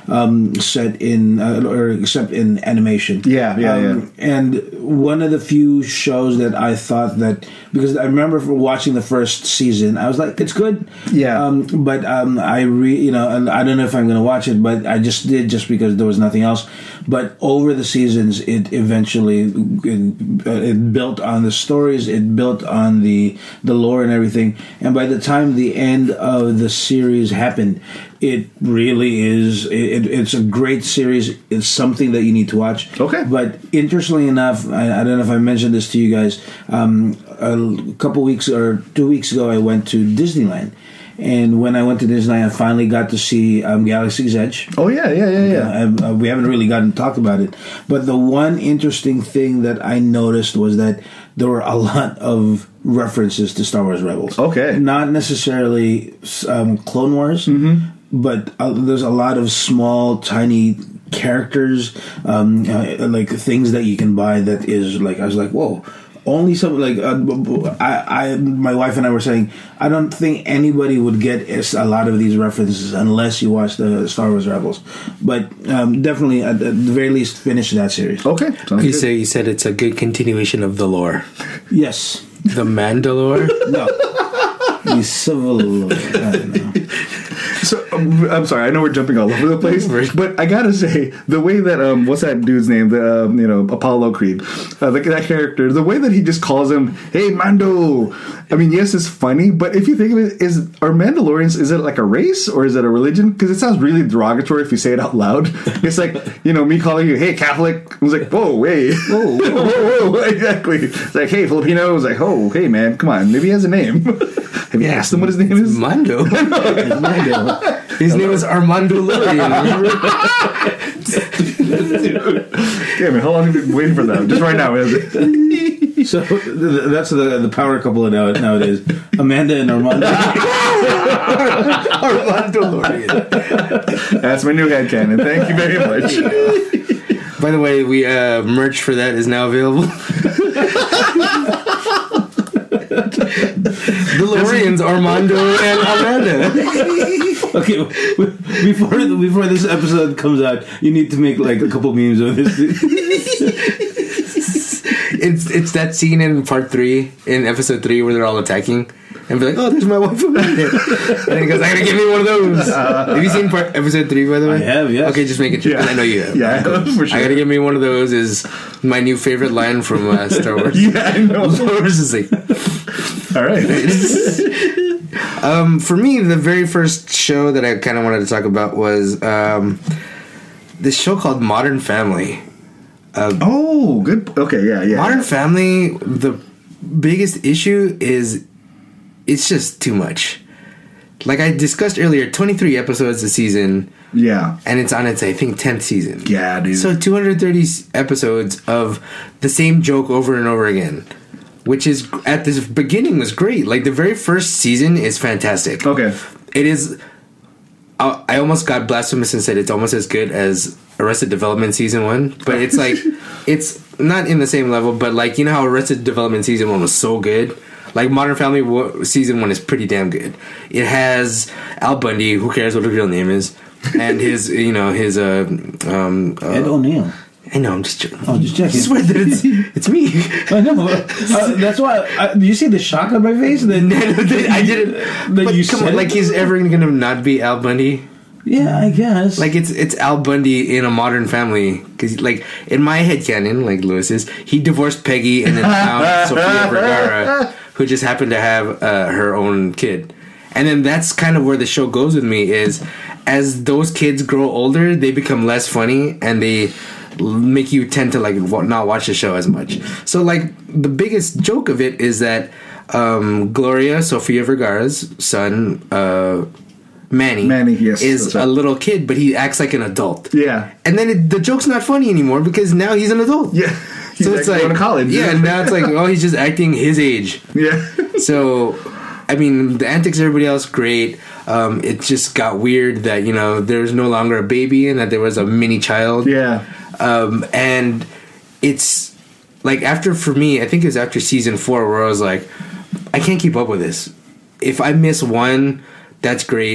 um, set in uh, or except in animation. Yeah, yeah, um, yeah. And one of the few shows that I thought that, because I remember for watching the first season, I was like, it's good. Yeah. Um, but um, I re you know, and I don't know if I'm going to watch it, but I just did just because there was nothing else. But over the seasons, it eventually it, it built on the stories, it built on the the lore and everything. And by the time the end of the series happened, it really is. It, it's a great series. It's something that you need to watch. Okay. But interestingly enough, I, I don't know if I mentioned this to you guys. Um, a couple weeks or two weeks ago, I went to Disneyland. And when I went to Disneyland, I finally got to see um, Galaxy's Edge. Oh yeah, yeah, yeah, yeah. Uh, uh, we haven't really gotten to talk about it. But the one interesting thing that I noticed was that there were a lot of references to Star Wars Rebels. Okay. Not necessarily um, Clone Wars, mm-hmm. but uh, there's a lot of small, tiny characters, um, uh, like things that you can buy that is like, I was like, whoa. Only some like uh, I, I, my wife and I were saying, I don't think anybody would get a lot of these references unless you watch the Star Wars Rebels. But um, definitely, at the very least, finish that series. Okay. Sounds You good. say you said it's a good continuation of the lore. Yes. The Mandalore. No. The civil. I don't know. So um, I'm sorry, I know we're jumping all over the place, but I gotta say the way that um, what's that dude's name? The um, you know Apollo Creed, uh, the, that character, the way that he just calls him, "Hey Mando." I mean, yes, it's funny, but if you think of it, is are Mandalorians? Is it like a race or is it a religion? Because it sounds really derogatory if you say it out loud. It's like you know me calling you, "Hey Catholic." I was like, "Whoa, wait, whoa, whoa, whoa, whoa!" Exactly. It's like, "Hey Filipino." I was like, "Oh, hey man, come on, maybe he has a name." Have you asked him what his name is? Mando. Mando. His name was Armando Lorian. Yeah, man, how long have you been waiting for that? Just right now, is it? So th- that's the the power couple of now- nowadays. Amanda and Armando. Armando Lorian. That's my new headcanon. Thank you very much. By the way, we uh, merch for that is now available. The Lorians, Armando and Amanda. Okay, before before this episode comes out, you need to make like a couple memes of this. It's it's that scene in part three, in episode three, where they're all attacking. And be like, oh, there's my wife Amanda. And then he goes, I gotta give me one of those. Uh, have you seen part, episode three, by the way? I have, yes. Okay, just make it sure. Yeah. I know you have. Yeah, I have, for sure. I gotta give me one of those is my new favorite line from uh, Star Wars. Yeah, I know. Wars is like, all right. um, for me, the very first show that I kind of wanted to talk about was um, this show called Modern Family. Uh, Oh, good. Okay, yeah, yeah. Modern Family, the biggest issue is it's just too much. Like I discussed earlier, twenty-three episodes a season, Yeah. and it's on its, I think, tenth season. Yeah, dude. So two hundred thirty episodes of the same joke over and over again, which is, at the beginning, was great. Like, the very first season is fantastic. Okay. It is... I, I almost got blasphemous and said it's almost as good as Arrested Development Season one, but it's like... it's not in the same level, but, like, you know how Arrested Development Season one was so good? Like, Modern Family w- Season one is pretty damn good. It has Al Bundy, who cares what his real name is, and his, you know, his, uh... Um, uh Ed O'Neill. I know, I'm just joking. Oh, just checking. I swear that it's, it's me. I know. Uh, that's why. I, do you see the shock on my face? That, I didn't. That But you come said on, it? like, he's ever going to not be Al Bundy? Yeah, I guess. Like, it's it's Al Bundy in a Modern Family. Because, like, in my headcanon, like Lewis is, he divorced Peggy and then found Sofia Vergara, who just happened to have uh, her own kid. And then that's kind of where the show goes with me, is as those kids grow older, they become less funny, and they make you tend to, like, not watch the show as much. So, like, the biggest joke of it is that um, Gloria, Sofia Vergara's son, uh... Manny, Manny, yes, is that's right. a little kid, but he acts like an adult. Yeah. And then it, the joke's not funny anymore because now he's an adult. Yeah. He's So it's like, going to college. yeah, and now it's like, oh, he's just acting his age. Yeah. So, I mean, the antics of everybody else, great. Um, it just got weird that, you know, there's no longer a baby and that there was a mini child. Yeah. Um, and it's like, after, for me, I think it was after season four where I was like, I can't keep up with this. If I miss one, that's great.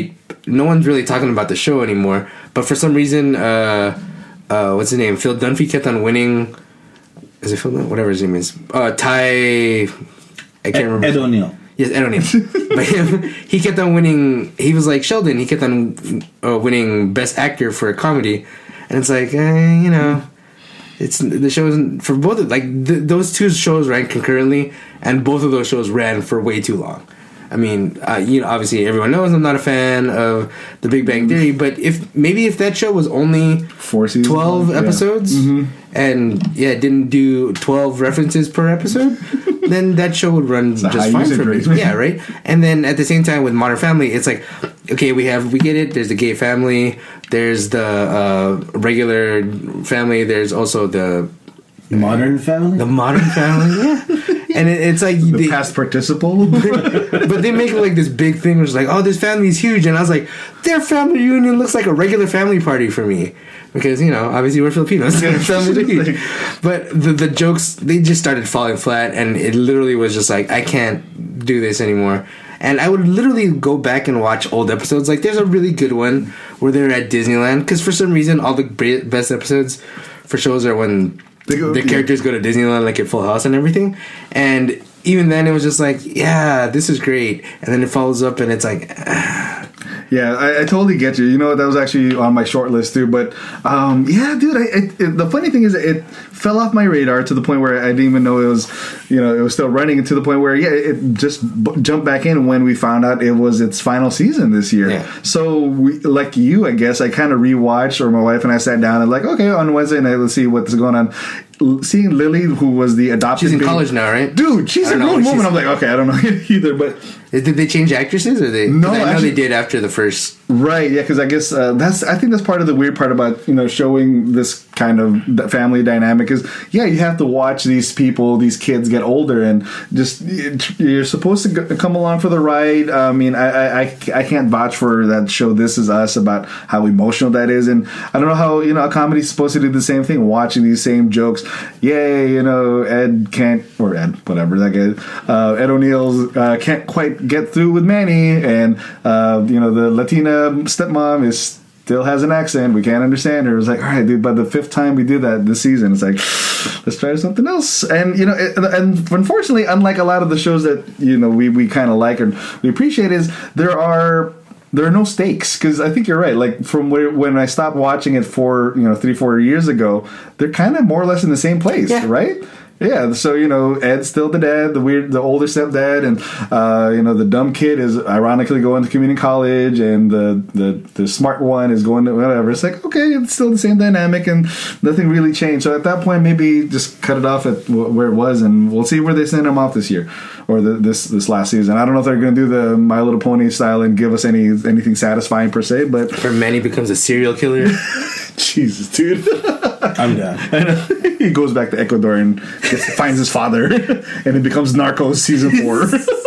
no one's really talking about the show anymore. But for some reason, uh, uh, what's his name? Phil Dunphy kept on winning. Is it Phil Dunphy? Whatever his name is. Uh, Ty... I can't Ed, remember. Ed O'Neill. Yes, Ed O'Neill. But him, he kept on winning. He was like Sheldon. He kept on uh, winning Best Actor for a comedy. And it's like, eh, you know... It's the shows for both of, like th- those two shows ran concurrently, and both of those shows ran for way too long. I mean, uh, you know, obviously everyone knows I'm not a fan of The Big Bang Theory, but if maybe if that show was only Four seasons, twelve yeah. episodes, Mm-hmm. and yeah, didn't do twelve references per episode, then that show would run a high just fine usage for me. rate. Yeah, right. And then at the same time with Modern Family, it's like, okay, we have we get it. There's the gay family. There's the uh, regular family. There's also the Modern Family. the Modern Family. Yeah, and it, it's like The they, past participle. but they make it like this big thing, which is like, oh, this family is huge, and I was like, their family reunion looks like a regular family party for me, because you know, obviously we're Filipinos, their families are huge. But the the jokes, they just started falling flat, and it literally was just like, I can't do this anymore. And I would literally go back and watch old episodes. Like, there's a really good one where they're at Disneyland, because for some reason, all the be- best episodes for shows are when They go- the yeah. characters go to Disneyland, like at Full House and everything. And even then, it was just like, yeah, this is great. And then it follows up, and it's like, ah. Yeah, I, I totally get you. You know, that was actually on my short list too. But um, yeah, dude, I, it, it, the funny thing is, it fell off my radar to the point where I didn't even know it was, you know, it was still running. To the point where, yeah, it just b- jumped back in when we found out it was its final season this year. Yeah. So, we, like you, I guess, I kind of rewatched, or my wife and I sat down and like, okay, on Wednesday night, let's see what's going on. L- Seeing Lily, who was the adopted, She's in baby- college now, right? dude, she's I a don't know grown what woman. she's- I'm like, okay, I don't know either, but. Did they change actresses, or they? 'cause No, I know actually- they did after the first. Right, yeah, because I guess uh, that's I think that's part of the weird part about, you know, showing this kind of d- family dynamic is, yeah, you have to watch these people, these kids get older, and just you're supposed to go, come along for the ride. I mean, I, I I I can't vouch for that show This Is Us about how emotional that is, and I don't know how, you know, a comedy's supposed to do the same thing, watching these same jokes. Yay, you know, Ed can't, or Ed, whatever that guy, uh, Ed O'Neill's uh, can't quite get through with Manny, and uh, you know, the Latina stepmom is still has an accent. We can't understand her. It's like, all right, dude, by the fifth time we did that this season, it's like, let's try something else. And, you know, it, and unfortunately, unlike a lot of the shows that, you know, we, we kind of like and we appreciate, is there are there are no stakes, because I think you're right. Like, from where, when I stopped watching it four, you know, three, four years ago, they're kind of more or less in the same place, Yeah. right? Yeah, so, you know, Ed's still the dad, the weird, the older stepdad, and uh, you know, the dumb kid is ironically going to community college, and the, the the smart one is going to whatever. It's like, okay, it's still the same dynamic, and nothing really changed. So at that point, maybe just cut it off at w- where it was, and we'll see where they send him off this year or the, this this last season. I don't know if they're going to do the My Little Pony style and give us any anything satisfying per se, but Or Manny becomes a serial killer. Jesus, dude. I'm done. He goes back to Ecuador and gets, finds his father, and it becomes Narcos season four.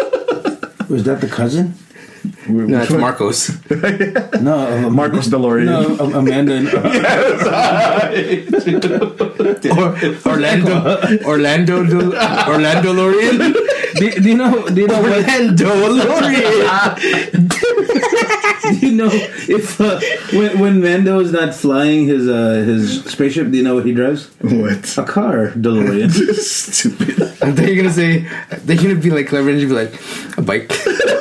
Was that the cousin? No, it's Marcos. No, uh, Marcos Delorean. No, um, Amanda. And, or, Orlando, Orlando, Do- Orlando Lorian, do, do you know? Do you know what? Orlando Lorian. Do you know if uh, when when Mando is not flying his uh, his spaceship? Do you know what he drives? What? A car, DeLorean. Stupid. I thought you're gonna say they're gonna be like clever and you'd be like a bike.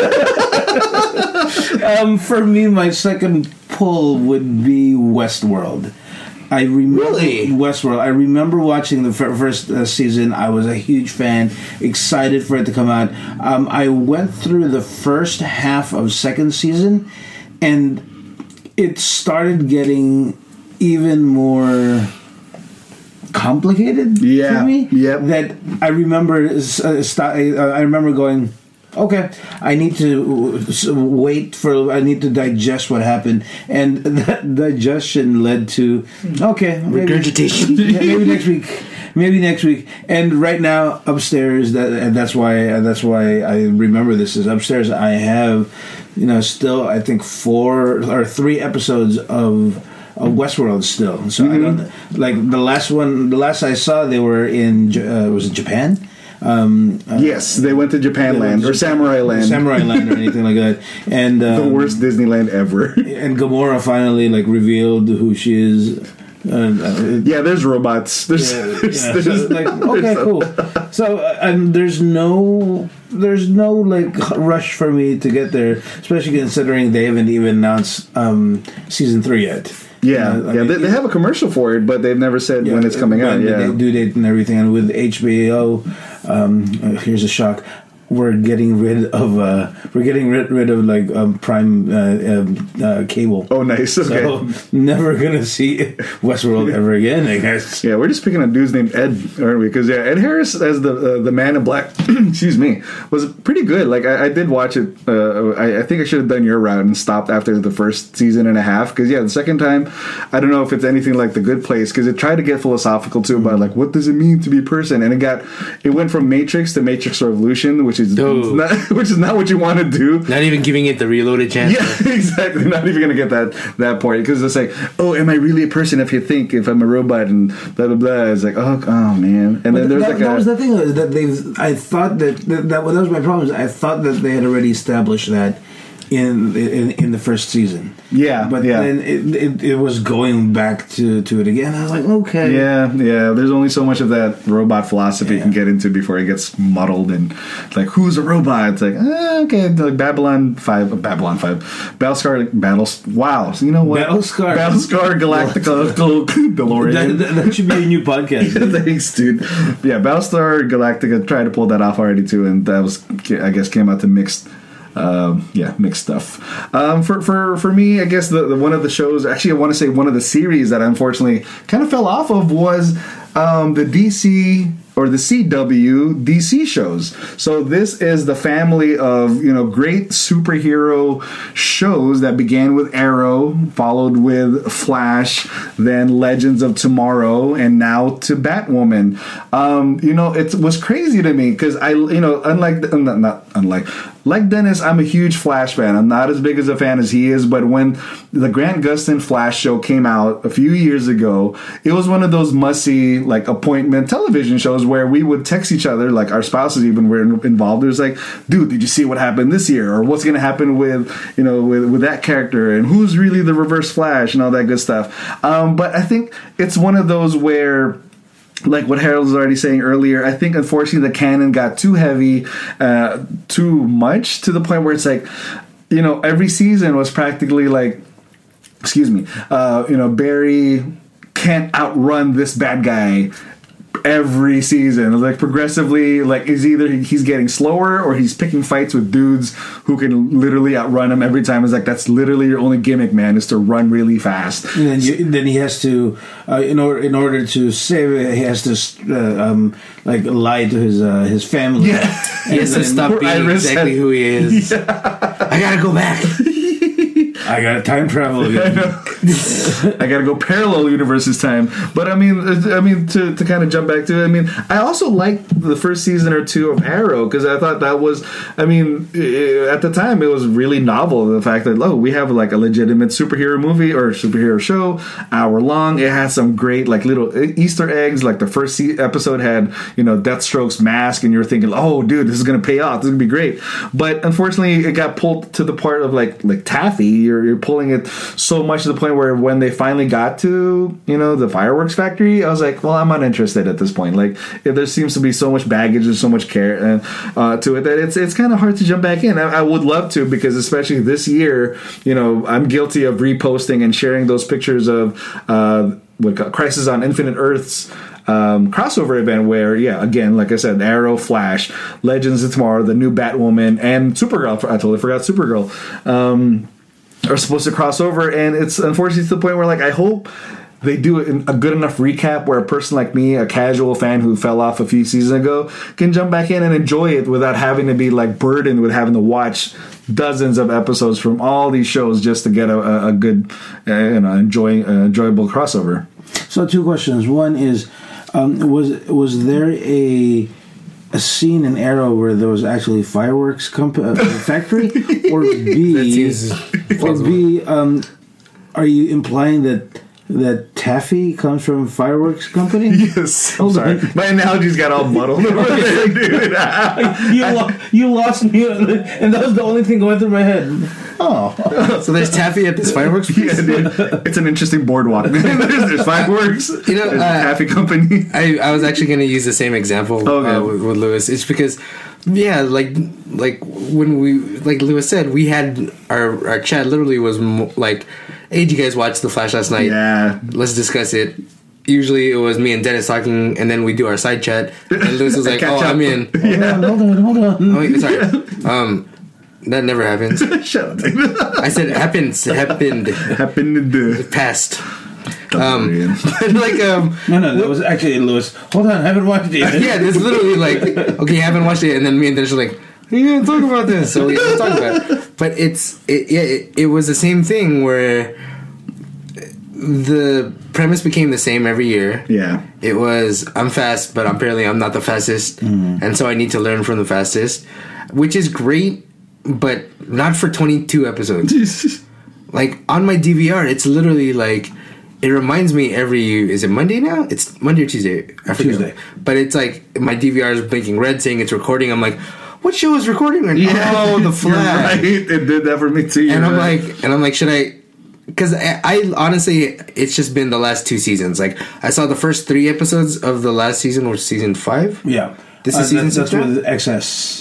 Um, for me, my second pull would be Westworld. I remember Really? Westworld. I remember watching the fir- first uh, season. I was a huge fan, excited for it to come out. Um, I went through the first half of second season, and it started getting even more complicated Yeah, for me. yep. That I remember. Uh, st- I remember going, okay, I need to wait for. I need to digest what happened, and that digestion led to okay, maybe, Regurgitation. yeah, maybe next week, maybe next week. And right now upstairs, that and that's why that's why I remember this is upstairs. I have, you know, still I think four or three episodes of. Of Westworld still, so I don't like the last one. The last I saw, they were in J- uh, was it Japan? Um, uh, Yes, they went to Japan Land or Samurai Land. Samurai Land or anything like that. And um, the worst Disneyland ever. And Gamora finally like revealed who she is. Uh, uh, yeah, there's robots. There's, yeah, there's, yeah. there's, So, like, okay, there's cool. So uh, and there's no there's no like rush for me to get there, especially considering they haven't even announced um, season three yet. Yeah, You know, I yeah. mean, they, they have a commercial for it, but they've never said yeah, when it's coming out. when Yeah, they due date and everything. And with H B O, um, uh, here's a shock. We're getting rid of uh, we're getting rid, rid of like um, Prime uh, um, uh, cable. Oh, nice. Okay. So never gonna see Westworld ever again, I guess. Yeah, we're just picking a dude's named Ed, aren't we? Because yeah, Ed Harris as the uh, the Man in Black, excuse me, was pretty good. Like I, I did watch it. Uh, I, I think I should have done your route and stopped after the first season and a half. Because yeah, the second time, I don't know if it's anything like The Good Place because it tried to get philosophical too about like what does it mean to be a person, and it got it went from Matrix to Matrix Revolution, which is not, which is not what you want to do. Not even giving it the reloaded chance. Yeah, exactly. Not even gonna get that that point because it's like, oh, am I really a person if you think if I'm a robot and blah blah blah? It's like, oh, oh man. And then there's that, like that a, was the thing is that they've. I thought that that, that, well, that was my problem. Is I thought that they had already established that in in, in the first season. Yeah, but yeah. then it, it it was going back to, to it again. I was like, okay, Yeah, yeah. There's only so much of that robot philosophy Yeah. you can get into before it gets muddled and like, who's a robot? It's like, eh, okay, like Babylon Five, Babylon Five, Battlestar, Battles. Wow, so you know what? Battlestar. Battlestar Galactica, DeLorean. That, that should be a new podcast. Thanks, dude. Yeah, Battlestar Galactica tried to pull that off already too, and that was, I guess, came out to mixed. Um, yeah, mixed stuff. Um, for for for me, I guess the, the one of the shows, actually, I want to say one of the series that I unfortunately kind of fell off of was um, the D C or the C W D C shows. So this is the family of, you know, great superhero shows that began with Arrow, followed with Flash, then Legends of Tomorrow, and now to Batwoman. Um, you know, it was crazy to me because I, you know, unlike not, not unlike. Like Dennis, I'm a huge Flash fan. I'm not as big as a fan as he is, but when the Grant Gustin Flash show came out a few years ago, it was one of those must-see, like, appointment television shows where we would text each other, like our spouses even were involved. It was like, dude, did you see what happened this year? Or what's going to happen with, you know, with, with that character? And who's really the Reverse Flash and all that good stuff. Um, but I think it's one of those where, like what Harold was already saying earlier, I think unfortunately the canon got too heavy, uh, too much to the point where it's like, you know, every season was practically like, excuse me, uh, you know, Barry can't outrun this bad guy every season. Like progressively, like is either he's getting slower or he's picking fights with dudes who can literally outrun him every time. It's like that's literally your only gimmick, man, is to run really fast. And then, you, then he has to, uh, in order in order to save it, he has to uh, um, like lie to his uh, his family. Yeah, He has to stop being Iris exactly had- who he is. Yeah. I gotta go back. I got time travel again. I gotta go parallel universes time. But I mean, I mean to, to kind of jump back to it. I mean, I also liked the first season or two of Arrow because I thought that was. I mean, it, at the time, it was really novel. The fact that oh, we have like a legitimate superhero movie or superhero show, hour long. It had some great like little Easter eggs. Like the first se- episode had you know Deathstroke's mask, and you're thinking, oh, dude, this is gonna pay off. This is gonna be great. But unfortunately, it got pulled to the part of like like Taffy. You're you're pulling it so much to the point where when they finally got to you know the fireworks factory, I was like, well, I'm not interested at this point. Like if there seems to be so much baggage and so much care uh, to it that it's it's kind of hard to jump back in. I, I would love to because especially this year, you know, I'm guilty of reposting and sharing those pictures of uh, what Crisis on Infinite Earths. Um, crossover event where, yeah, again, like I said, Arrow, Flash, Legends of Tomorrow, the new Batwoman, and Supergirl. I totally forgot Supergirl. Um, are supposed to cross over, and it's unfortunately to the point where, like, I hope they do a good enough recap where a person like me, a casual fan who fell off a few seasons ago, can jump back in and enjoy it without having to be like burdened with having to watch dozens of episodes from all these shows just to get a, a, a good, uh, you know, enjoying uh, enjoyable crossover. So two questions. One is, um, was was there a a scene in Arrow where there was actually fireworks comp- uh, factory, or B, That seems or B, um, are you implying that that taffy comes from fireworks company? Yes. I'm sorry. My analogies got all muddled over there, dude. you, lo- you lost me, and that was the only thing going through my head. Oh. So there's taffy at this fireworks Yeah, place? dude. It's an interesting boardwalk. there's, there's fireworks. You know, there's uh, a taffy company. I, I was actually going to use the same example Okay. uh, with, with Lewis. It's because, yeah, like like when we, like Lewis said, we had our, our chat literally was mo- like, hey, did you guys watch The Flash last night? Yeah. Let's discuss it. Usually it was me and Dennis talking, and then we do our side chat. And Lewis was like, Catch oh, up. I'm in. Yeah, hold on, hold on. Oh, wait, sorry. Um, that never happens. Shut up, dude. I said happens, happened, Happened to past. do. Um, but like, um, No, no, that was actually Lewis. Hold on, I haven't watched it yet. yeah, it's literally like, okay, you haven't watched it, and then me and Dennis were like, you gonna talk about this, so we have to talk about it. But it's, it, yeah, it, it was the same thing where the premise became the same every year. Yeah. It was, I'm fast, but apparently I'm not the fastest, and so I need to learn from the fastest, which is great, but not for twenty-two episodes. Like, on my D V R, it's literally like, it reminds me every, is it Monday now? It's Monday or Tuesday? I forget. Tuesday. But it's like, my D V R is blinking red saying it's recording. I'm like, what show is recording right now? Yeah. Oh, The You're Flash. right. It did that for me too. And You're I'm right. like, and I'm like, should I? Because I, I honestly, it's just been the last two seasons. Like, I saw the first three episodes of the last season, which is season five. Yeah. This is Uh, season that's, six that's now? with X S.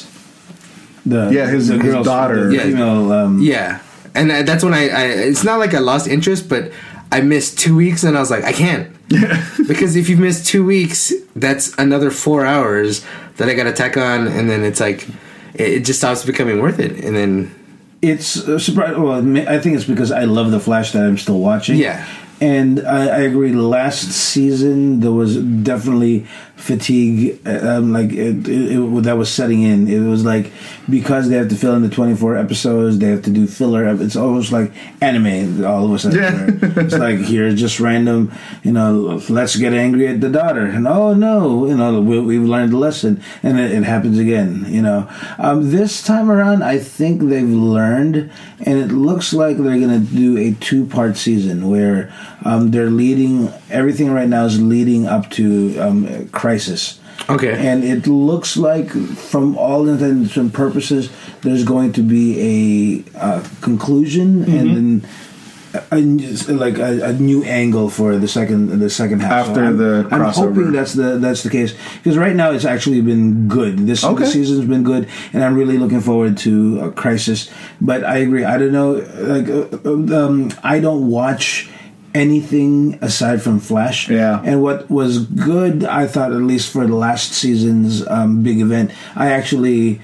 The, Yeah, his- the his girl's- daughter. the Yeah. female, um, Yeah, and I, that's when I, I. It's not like I lost interest, but I missed two weeks, and I was like, I can't. Because if you miss two weeks, that's another four hours that I got to tack on, and then it's like, it, it just stops becoming worth it, and then It's uh, surprising. Well, I think it's because I love the Flash that I'm still watching. Yeah. And I, I agree. Last season there was definitely fatigue. uh, Um, like it, it, it, that was setting in. It was like because they have to fill in the twenty-four episodes, they have to do filler. It's almost like anime. All of a sudden, Yeah. where it's like here's just random. You know, let's get angry at the daughter, and oh no, you know we, we've learned the lesson, and it, it happens again. You know, um, this time around, I think they've learned, and it looks like they're going to do a two-part season where. Um, they're leading everything right now is leading up to um, Crisis, okay. and it looks like, from all intents and purposes, there's going to be a uh, conclusion and then a, a, like a, a new angle for the second the second half. After I'm, the I'm crossover. hoping that's the that's the case because right now it's actually been good. This, Okay. this season's been good, and I'm really looking forward to uh, Crisis. But I agree. I don't know. Like uh, um, I don't watch anything aside from Flash. Yeah. And what was good, I thought, at least for the last season's um, big event, I actually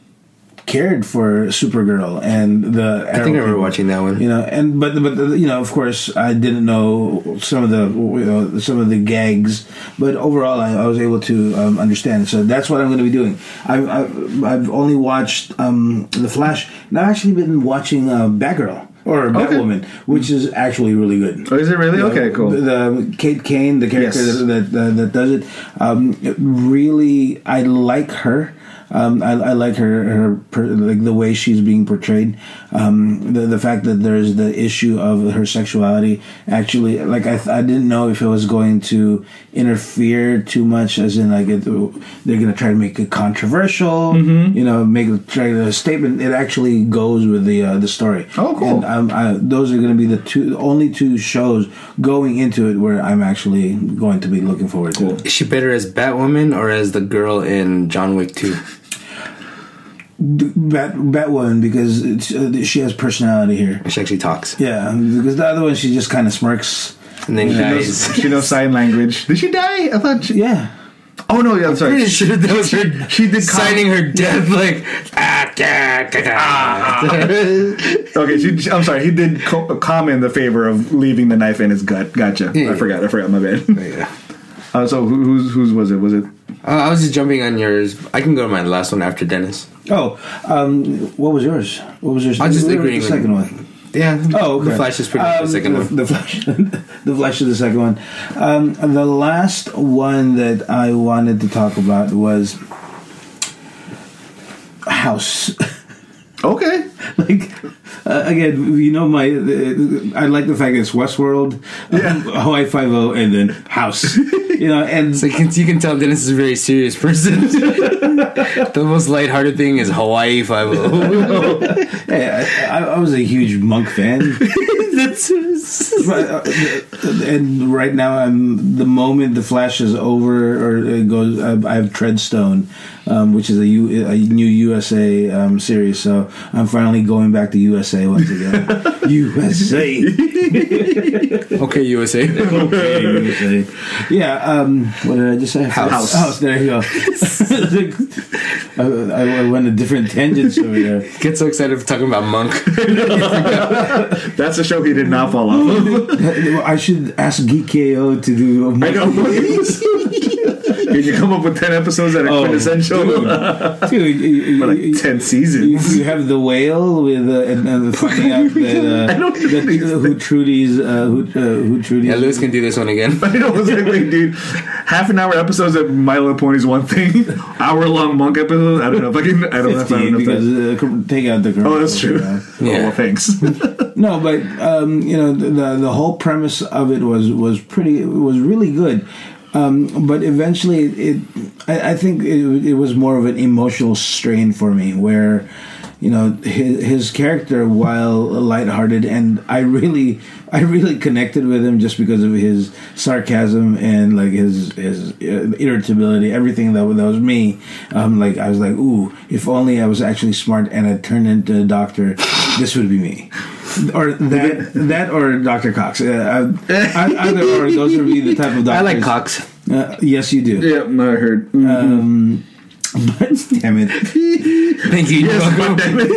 cared for Supergirl and the. I think I remember watching that one. You know, and but but you know, of course, I didn't know some of the you know some of the gags, but overall, I, I was able to um, understand. So that's what I'm going to be doing. I've I've, I've only watched um, the Flash, and I've actually been watching uh, Batgirl. Or Okay. Batwoman, which is actually really good. Oh, is it really? You know, Okay, cool. The, the Kate Kane, the character Yes. that, that, that that does it, um, it really, I like her. Um, I, I like her, her per, like the way she's being portrayed. Um, the the fact that there's the issue of her sexuality. Actually, like I, I didn't know if it was going to interfere too much, as in like it, they're going to try to make it controversial. Mm-hmm. You know, make it, try a statement. It actually goes with the uh, the story. Oh, cool. And um, I, those are going to be the two, the only two shows going into it where I'm actually going to be looking forward to. Is she better as Batwoman or as the girl in John Wick two? Bat Batwoman because it's, uh, she has personality here. She actually talks. Yeah, because the other one she just kind of smirks. And then She knows, dies. she knows sign language. Did she die? I thought she... Yeah. Oh, no, yeah, I'm sorry. Pretty sure that was her She did signing her death, like, ah, da, da, da. Okay, she, she- I'm sorry. He did co- comment in the favor of leaving the knife in his gut. Gotcha. Yeah. I forgot. I forgot. My bad. Yeah. Uh, so who, whose whose was it? Was it? Uh, I was just jumping on yours. I can go to my last one after Dennis. Oh, um, what was yours? What was yours? I was just We were at agreeing the with- second one. Yeah. Oh, okay. The Flash is pretty much Um, the second the, one. The Flash, the Flash is the second one. Um, the last one that I wanted to talk about was House. Okay. like uh, again, you know, my uh, I like the fact it's Westworld, Yeah. um, Hawaii Five O, and then House. You know, and So you can, you can tell Dennis is a very serious person. The most lighthearted thing is Hawaii Five O. hey, I, I was a huge Monk fan. That's But, uh, and right now, I'm the moment the Flash is over or it goes, I, I have Treadstone, um, which is a, U, a new U S A um, series. So I'm finally going back to U S A once again. U S A, okay, U S A. okay, U S A. Yeah. Um, what did I just say? House. House. There you go. I, I, I went a different tangents over there. Get so excited for talking about Monk. That's a show he did not fall off of. I should ask Geek K O to do. A I know. Can you come up with ten episodes that are Oh, quintessential? dude, dude, you, For like you- ten You, seasons. you have the whale with uh, and, and finding out that, uh, I don't know that these uh, who Trudy's uh, who uh, who Trudy's. Yeah, Lewis can do this one again. I know, it's like, wait, dude, half an hour episodes of My Little Pony is one thing. Hour long Monk episodes. I don't know if I can. I don't know if I fifteen don't know if because that- uh, com- take out the. Oh, that's true. Yeah. Oh, Yeah. well, thanks. No, but um, you know the, the the whole premise of it was was pretty was really good. Um, but eventually, it I, I think it, it was more of an emotional strain for me, where you know his, his character, while lighthearted, and I really I really connected with him just because of his sarcasm and like his his uh, irritability, everything that, that was me. Um, like I was like, ooh, if only I was actually smart and I turned into a doctor, this would be me. Or that, that or Doctor Cox. Uh, I, either or, those would be the type of doctors. I like Cox. Uh, yes, you do. Yeah, I heard. Mm-hmm. Um, but damn it, Thank you. Yes, God damn it.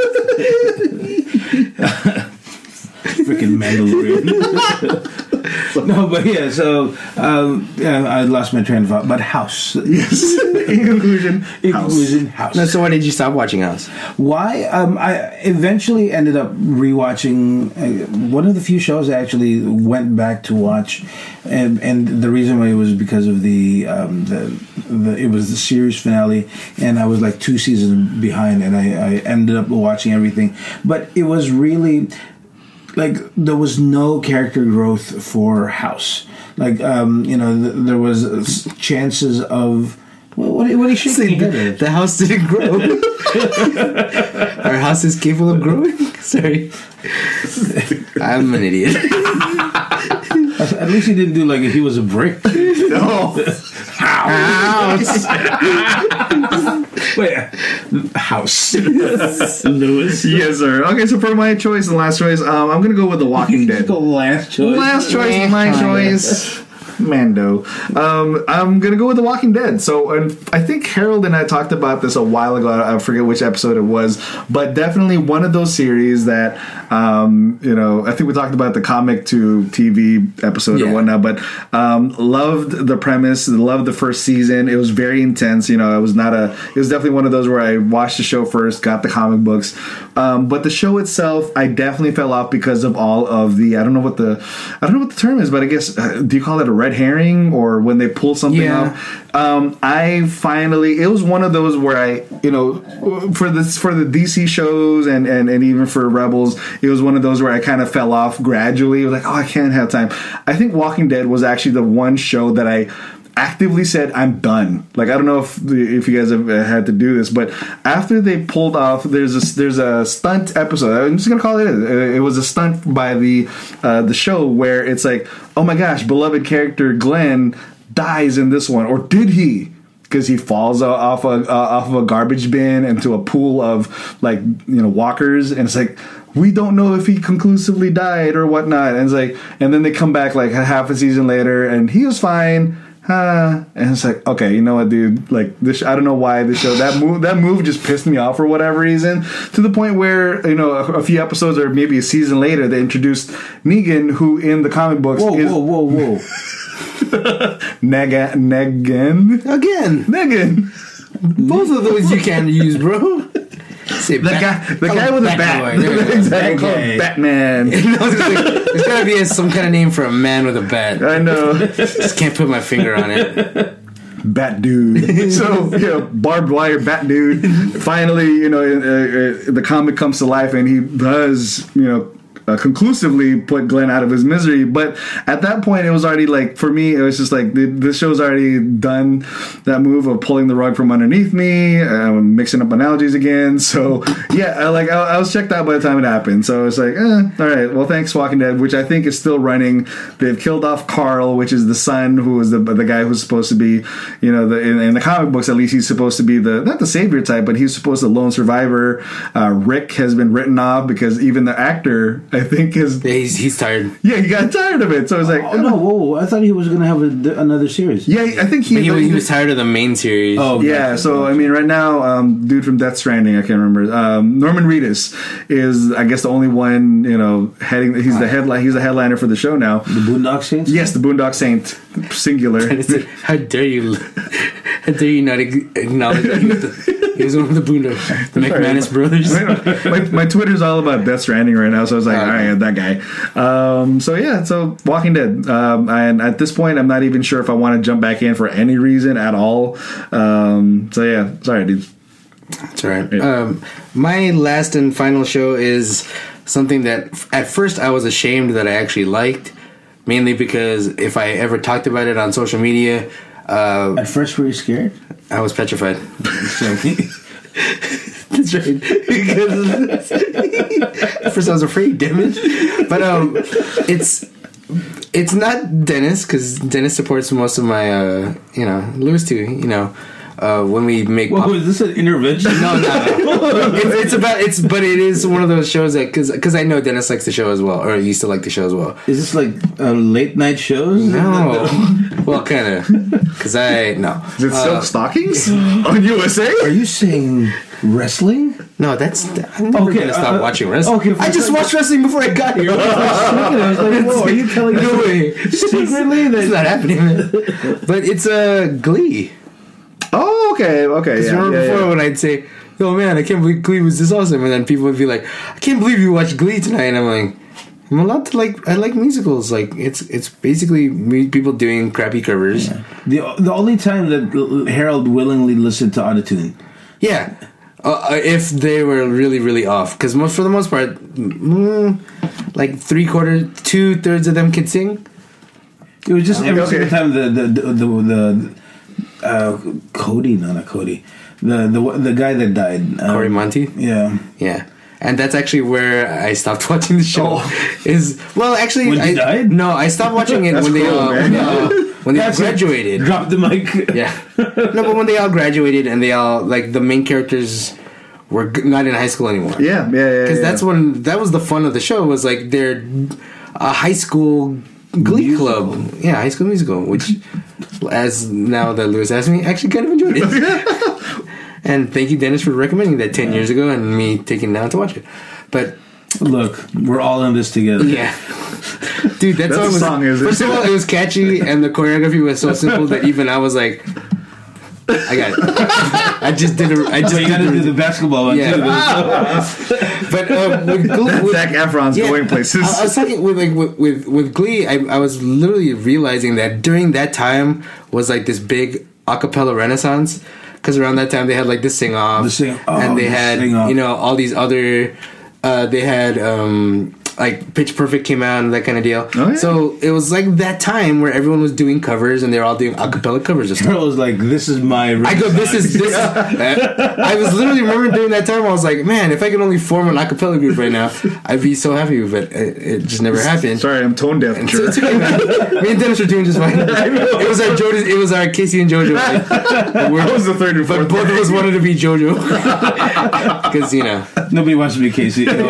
freaking Mandalorian. No, but yeah. So um, yeah, I lost my train of thought. But House. Yes. In conclusion, In House. conclusion, House. No, so why did you stop watching House? Why? Um, I eventually ended up rewatching uh, one of the few shows I actually went back to watch, and and the reason why it was because of the um, the, the it was the series finale, and I was like two seasons behind, and I, I ended up watching everything, but it was really. Like there was no character growth for House. Like um, you know, th- there was uh, s- chances of what? What, what are you shaking your head at? The house didn't grow. Our house is capable of growing. Sorry, I'm an idiot. At least he didn't do like if he was a brick. No. House. Wait, House. Lewis. Yes, sir. Okay, so for my choice and last choice, um, I'm gonna go with The Walking Dead. The last choice. Last choice is my choice. Mando. Um, I'm gonna go with The Walking Dead. So, and I think Harold and I talked about this a while ago. I forget which episode it was, but definitely one of those series that, um, you know, I think we talked about the comic to T V episode Yeah. or whatnot. But um, loved the premise. Loved the first season. It was very intense. You know, it was not a. It was definitely one of those where I watched the show first, got the comic books, um, but the show itself, I definitely fell off because of all of the. I don't know what the. I don't know what the term is, but I guess uh, do you call it a red herring or when they pull something Yeah. off? Um, I finally. It was one of those where I, you know, for this for the D C shows and and and even for Rebels, it was one of those where I kind of fell off gradually. It was like, oh, I can't have time. I think Walking Dead was actually the one show that I actively said I'm done. Like I don't know if if you guys have had to do this, but after they pulled off, there's a there's a stunt episode. I'm just gonna call it. It, it was a stunt by the uh, the show where it's like, oh my gosh, beloved character Glenn dies in this one, or did he? Because he falls off a uh, off of a garbage bin into a pool of like you know walkers, and it's like we don't know if he conclusively died or whatnot. And it's like, and then they come back like half a season later, and he was fine. Uh, and it's like, okay, you know what, dude? Like this, I don't know why this show that move that move just pissed me off for whatever reason. To the point where you know a, a few episodes or maybe a season later, they introduced Negan, who in the comic books Whoa, is whoa, whoa, whoa! Negan, Negan, Again, Negan. both of those you can use, bro. Say The guy, the guy with the bat. There we go. Exactly. Call Bat him guy. Batman. No, there's, like, there's gotta be a, some kind of name for a man with a bat. I know. Just can't put my finger on it. Bat Dude. So, you know, barbed wire Bat Dude. Finally, you know, uh, uh, the comic comes to life and he does, you know, Uh, conclusively put Glenn out of his misery. But at that point, it was already like, for me, it was just like, the, this show's already done that move of pulling the rug from underneath me, um, mixing up analogies again. So, yeah, I, like I, I was checked out by the time it happened. So it's like, eh, all right, well, thanks, Walking Dead, which I think is still running. They've killed off Carl, which is the son, who was the the guy who's supposed to be, you know, the in, in the comic books, at least, he's supposed to be the, not the savior type, but he's supposed to be the lone survivor. Uh, Rick has been written off because even the actor, I think is Yeah, he's he's tired. yeah he got tired of it, so I was like, Oh no! Whoa! I thought he was gonna have a, another series. yeah, I think he But he, he was tired of the main series. Oh, yeah. So I mean, right now, um, dude from Death Stranding, I can't remember. Um, Norman Reedus is, I guess, the only one, you know, heading. He's the headline. He's the headliner for the show now. The Boondock Saints. Yes, the Boondock Saint, singular. How dare you? How dare you not ag- acknowledge that he was, the, he was one of the Boondocks, the McManus brothers. my, my Twitter's all about Death Stranding right now, so I was like, Oh, all right, that guy. Um, so yeah, so Walking Dead, um, and at this point, I'm not even sure if I want to jump back in for any reason at all. Um, so yeah, sorry, dude. That's all right. Yeah. Um, my last and final show is something that f- at first I was ashamed that I actually liked, mainly because if I ever talked about it on social media, uh, At first, were you scared? I was petrified. That's right. Because at first I was afraid, damn it. But um, it's it's not Dennis, because Dennis supports most of my uh, you know, Lewis too. You know, uh, when we make Whoa, pop- is this an intervention? no, no, no. It's, it's about it's, but it is one of those shows that because because I know Dennis likes the show as well, or used to like the show as well. Is this like uh, late night shows? No, well, kind of, because I no. Is it Silk Uh, Stockings on U S A? Are you saying wrestling? No, that's I'm never Okay, gonna stop uh, watching wrestling. okay, I just watched wrestling before I got here. I was like, whoa, are you telling No us way. secretly It's that? not happening, man. But it's a uh, Glee. Oh, okay, okay. Yeah, Remember yeah, before yeah. when I'd say, "Oh man, I can't believe Glee was this awesome," and then people would be like, "I can't believe you watched Glee tonight," and I'm like, "I'm allowed to like. I like musicals. Like it's it's basically me, people doing crappy covers." Yeah, The the only time that L- Harold willingly listened to autotune. yeah. Uh, if they were really really off, because most for the most part, mm, like three quarters, two thirds of them can sing. It was just every Okay. single time the the the, the, the uh, Cody, no, not Cody, the the the guy that died, um, Cory Monteith. Yeah, Yeah, and that's actually where I stopped watching the show. Is well, actually, When he I, died? No, I stopped watching it That's when they cool, all man. when they all, when they all That's it. graduated. Drop the mic. Yeah, no, but when they all graduated and they all like the main characters were g- not in high school anymore. Yeah, yeah, yeah. because yeah. that's when that was the fun of the show, was like their a high school Glee Musical. club. Yeah, High School Musical, which as now that Lewis asked me, I actually kind of enjoyed it. And thank you, Dennis, for recommending that ten years ago and me taking it down to watch it. But Look, we're all in this together. yeah, dude, that That's song a was song, is it? first of all, it was catchy and the choreography was so simple that even I was like, I got it. I just did a, I just But you did gotta a- do the basketball one Yeah. too. But um, with, Glee- with, Zac Efron's yeah, going places. I, I was talking with like with with, with Glee. I, I was literally realizing that during that time was like this big a cappella renaissance, because around that time they had like the sing off, The sing- oh, and they the had sing-off. you know all these other. Uh, they had um, like Pitch Perfect came out and that kind of deal. Oh, yeah. So it was like that time where everyone was doing covers and they were all doing a cappella covers of stuff. Harold was like, "This is my." I go, this is this. Is, uh, I was literally remembering during that time. I was like, man, if I could only form an a cappella group right now, I'd be so happy. But it, it just never happened. Sorry, I'm tone deaf. And so it's okay, man. Me and Dennis are doing just fine. It was our JoJo, it was our Casey and JoJo. Like, we're- I was the third and but fourth. both of us wanted to be JoJo because you know, Nobody wants to be Casey. no,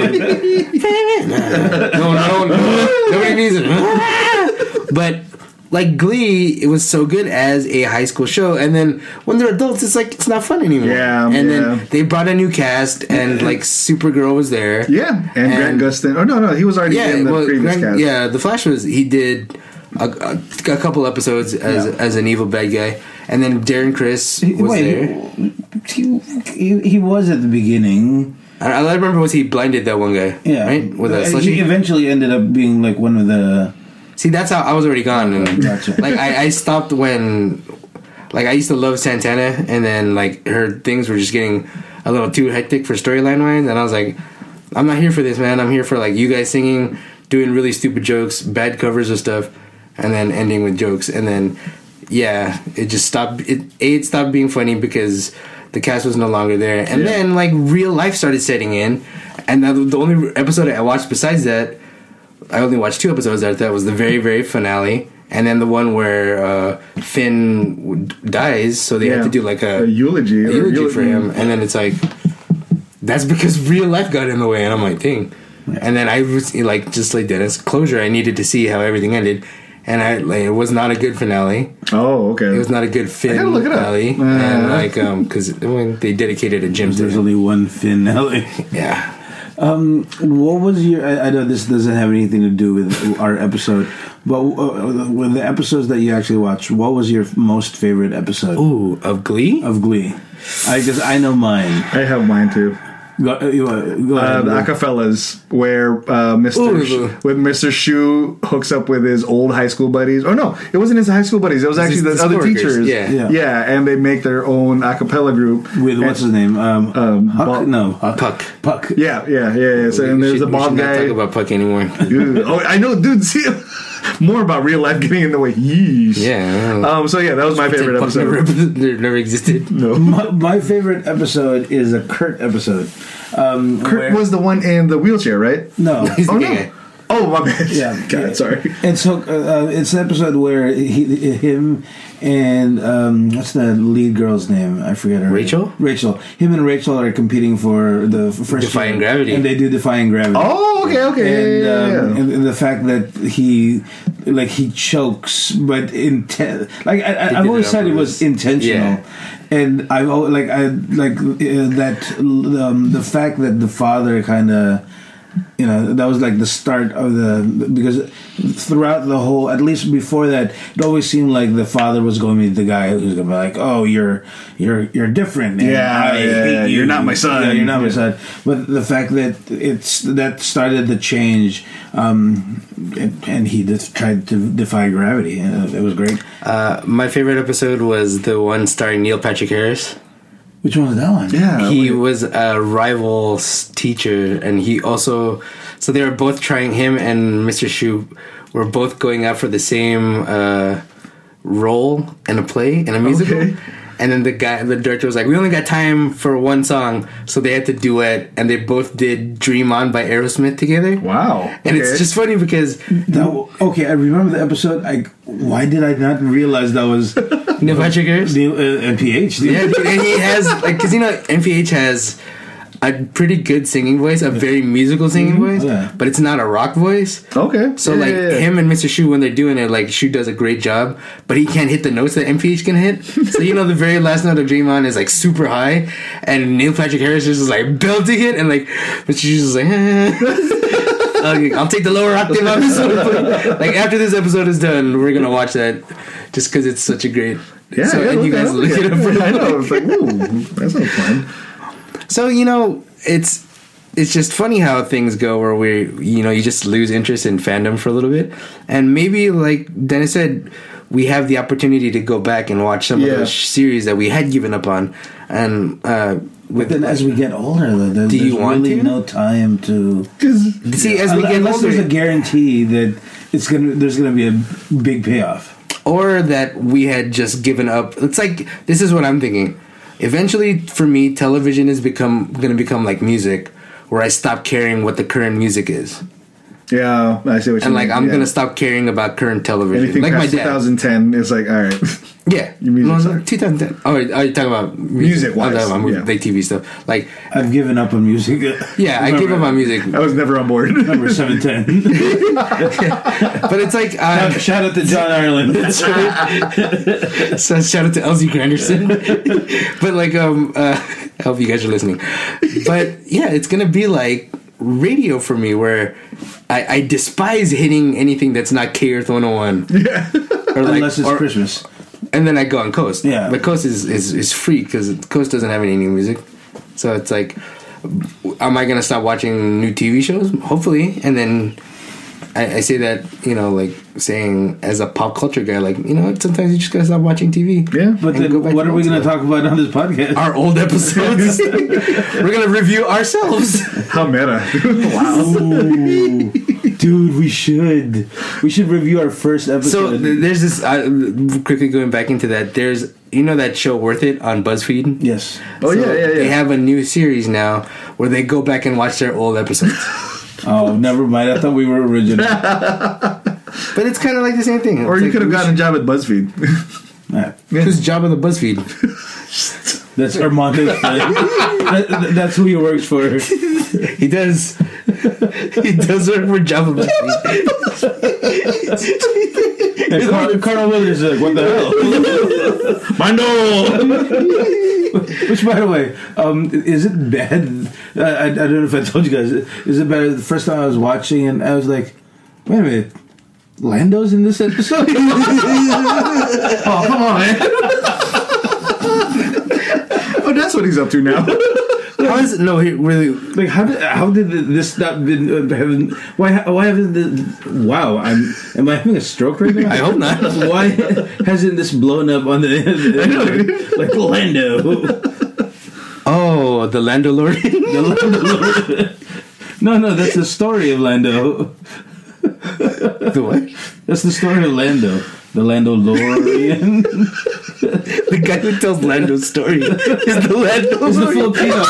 no, no, nobody needs it. But like Glee, it was so good as a high school show, and then when they're adults, it's like it's not fun anymore. Yeah, and yeah. then they brought a new cast, and like Supergirl was there. Yeah, and, Grant And- Gustin. Oh no, no, he was already Yeah, in the well, previous Grant- cast. yeah, the Flash was he did a, a, a couple episodes as Yeah. as an evil bad guy, and then Darren Criss was Wait, there. he, he, he was at the beginning. I, I remember was he blinded that one guy? Yeah, right with a Uh, slushy. he eventually ended up being like one of the. See, that's how I was already gone, and Gotcha. like I, I stopped when like I used to love Santana, and then like her things were just getting a little too hectic for storyline wise, and I was like, I'm not here for this, man. I'm here for like you guys singing, doing really stupid jokes, bad covers of stuff, and then ending with jokes, and then yeah, it just stopped. It a it stopped being funny because the cast was no longer there, and Yeah. then like real life started setting in, and now the, the only episode I watched besides that, I only watched two episodes after that was the very very finale. And then the one where uh, Finn dies, so they Yeah. had to do like a, A eulogy. a or eulogy eulogy. for him. And then it's like, that's because real life got in the way. And I'm like, dang. And then I was like, just like Dennis, closure. I needed to see how everything ended. And I like, it was not a good finale. Oh, okay. It was not a good Finn I gotta look it up. finale. Uh. And like, um, because when they dedicated a gym to There's him. only one Finn Ellie. Yeah. Um, what was your? I, I know this doesn't have anything to do with our episode, but uh, with the episodes that you actually watched, what was your most favorite episode Ooh, of Glee? of Glee? I guess I know mine. I have mine too. Go, uh, you, uh, go Uh, ahead. the Bro. Acafellas, where uh, Mister Ooh. Sh- with Mister Shu hooks up with his old high school buddies. Oh no, it wasn't his high school buddies. It was actually his- the his other coworkers. teachers. Yeah. Yeah. yeah, and they make their own acapella group. With And- what's his name? Um, Um, Huck? Bob- No, Huck. Puck. Puck. Yeah, yeah, yeah, yeah. So, and We there's should- a we bald should not guy. talk about Puck anymore. Dude, oh, I know, dude. See, more about real life getting in the way. Yeesh. Yeah. Um. So yeah, that was my favorite Puck episode. Never, never existed. No. My, my favorite episode is a Kurt episode. Um, Kurt where- was the one in the wheelchair, right? no. He's the Oh gay no. guy. Oh my bad. Yeah, God, yeah. sorry. And so uh, uh, it's an episode where he, him and um, what's the lead girl's name? I forget her. Rachel? Rachel. Him and Rachel are competing for the first Defying year, Gravity. and they do Defying Gravity. Oh, okay, okay. And, yeah, yeah, um, yeah. and, and the fact that he, like, he chokes, but inten- like I, I, did I've it always on said it was purpose. intentional, Yeah. and I've al- like I like uh, that um, the fact that the father kind of. You know, that was like the start of the because throughout the whole, at least before that, it always seemed like the father was going to be the guy who's going to be like, "Oh, you're you're you're different. and Yeah, I yeah, hate yeah, you. you're not my son." Yeah, you're not my Yeah. son." But the fact that it's that started the change, um, and, and he just tried to defy gravity. And it was great. Uh, my favorite episode was the one starring Neil Patrick Harris. Which one was that one? Yeah. He wait. was a rival s- teacher, and he also. So they were both trying. Him and Mister Shu were both going out for the same uh, role in a play in a musical. Okay. And then the guy, the director was like, "We only got time for one song," so they had to duet, and they both did "Dream On" by Aerosmith together. Wow. And Okay. it's just funny because That- okay, I remember the episode. I why did I not realize that was Neil Patrick Harris. Neil uh, N P H? Yeah, dude, and he has like because you know N P H has a pretty good singing voice, a very musical singing voice, Yeah. but it's not a rock voice. Okay. So Yeah, like yeah, yeah. him and Mister Shu when they're doing it, like Shu does a great job, but he can't hit the notes that M P H can hit. So you know the very last note of Dream On is like super high, and Neil Patrick Harris is just like belting it, and like Mister Shu's just like. Okay, I'll take the lower octave on this one. Like after this episode is done, we're gonna watch that just because it's such a great. Yeah, so, yeah, and you look guys at- look look it at- up. real I know. quick. It's like, ooh, that sounds fun. So you know, it's it's just funny how things go where we, you know, you just lose interest in fandom for a little bit, and maybe like Dennis said, we have the opportunity to go back and watch some Yeah. of those series that we had given up on, and uh, with Then as we get older, though, there, Do you there's want really to? no time to. see as we Unless, get unless there's a older, guarantee that it's gonna, there's gonna be a big payoff. or that we had just given up. It's like this is what I'm thinking. Eventually, for me, television is become going to become like music, where I stop caring what the current music is. Yeah, I see what you And mean. like I'm yeah. gonna stop caring about current television. Anything like my past dad. twenty ten is like, all right. Yeah, Your music no, no, sucks. twenty ten. Oh, are you talking about Music wise, I'm talking about yeah. like T V stuff. Like, I've given up on music. yeah, I give up on music, I was never on board. Number seven ten. but it's like uh, Shout out to John Ireland. so shout out to Elsie Granderson. But like, um, uh, I hope you guys are listening. But yeah, it's gonna be like radio for me, where I, I despise hitting anything that's not K Earth one oh one. Yeah. Or like, Unless it's or- Christmas. and then I go on Coast. Yeah. But Coast is, is, is free because Coast doesn't have any new music. So it's like, am I going to stop watching new T V shows? Hopefully. And then I, I say that, you know, like saying as a pop culture guy, like, you know what, sometimes you just gotta stop watching T V. Yeah. But And then, go back what to are we old going to stuff. talk about on this podcast? Our old episodes. We're gonna review ourselves. How meta. Wow. Ooh, dude, we should. We should review our first So episode. th- there's this. Uh, quickly going back into that. There's, you know, that show Worth It on BuzzFeed. yes. Oh, So yeah, yeah, They yeah. have a new series now where they go back and watch their old episodes. Oh, never mind. I thought we were original. But it's kind of like the same thing. Or It's you like, could have we gotten a job at BuzzFeed. Nah, should- Whose job on the BuzzFeed? that's Armando. that, that- that's who he works for. He does. He does work for Java BuzzFeed. And Car- Colonel Williams is like, what the hell? Mando! Which, by the way, um, is it bad? I, I, I don't know if I told you guys. Is it bad? The first time I was watching, and I was like, wait a minute. Lando's in this episode? Oh, come on, man. Oh, that's what he's up to now. How is it? No, he really. Like, how did how did this not been uh, haven't why why haven't the wow I'm am I having a stroke right now? I hope not. Why hasn't this blown up on the like Lando? Oh, the Landalorian. The Lando. No, no, that's the story of Lando. The what? That's the story of Lando. The Landalorian. The guy who tells Lando's story is the Lando. It's the Filipino.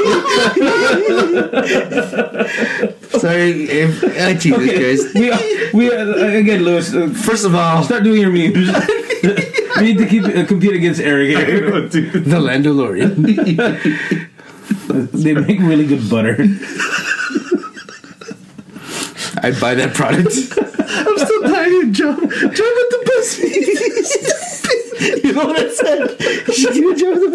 Sorry, if, oh, Jesus Okay, Christ. we are, we are, again, Lewis. Uh, First of all, start doing your memes. We need to keep uh, compete against Eric here. Oh, dude. the Landalorian. They make really good butter. I'd buy that product. I'm still dying to jump. Jump at the BuzzFeed. You know what I said? You should get a job with the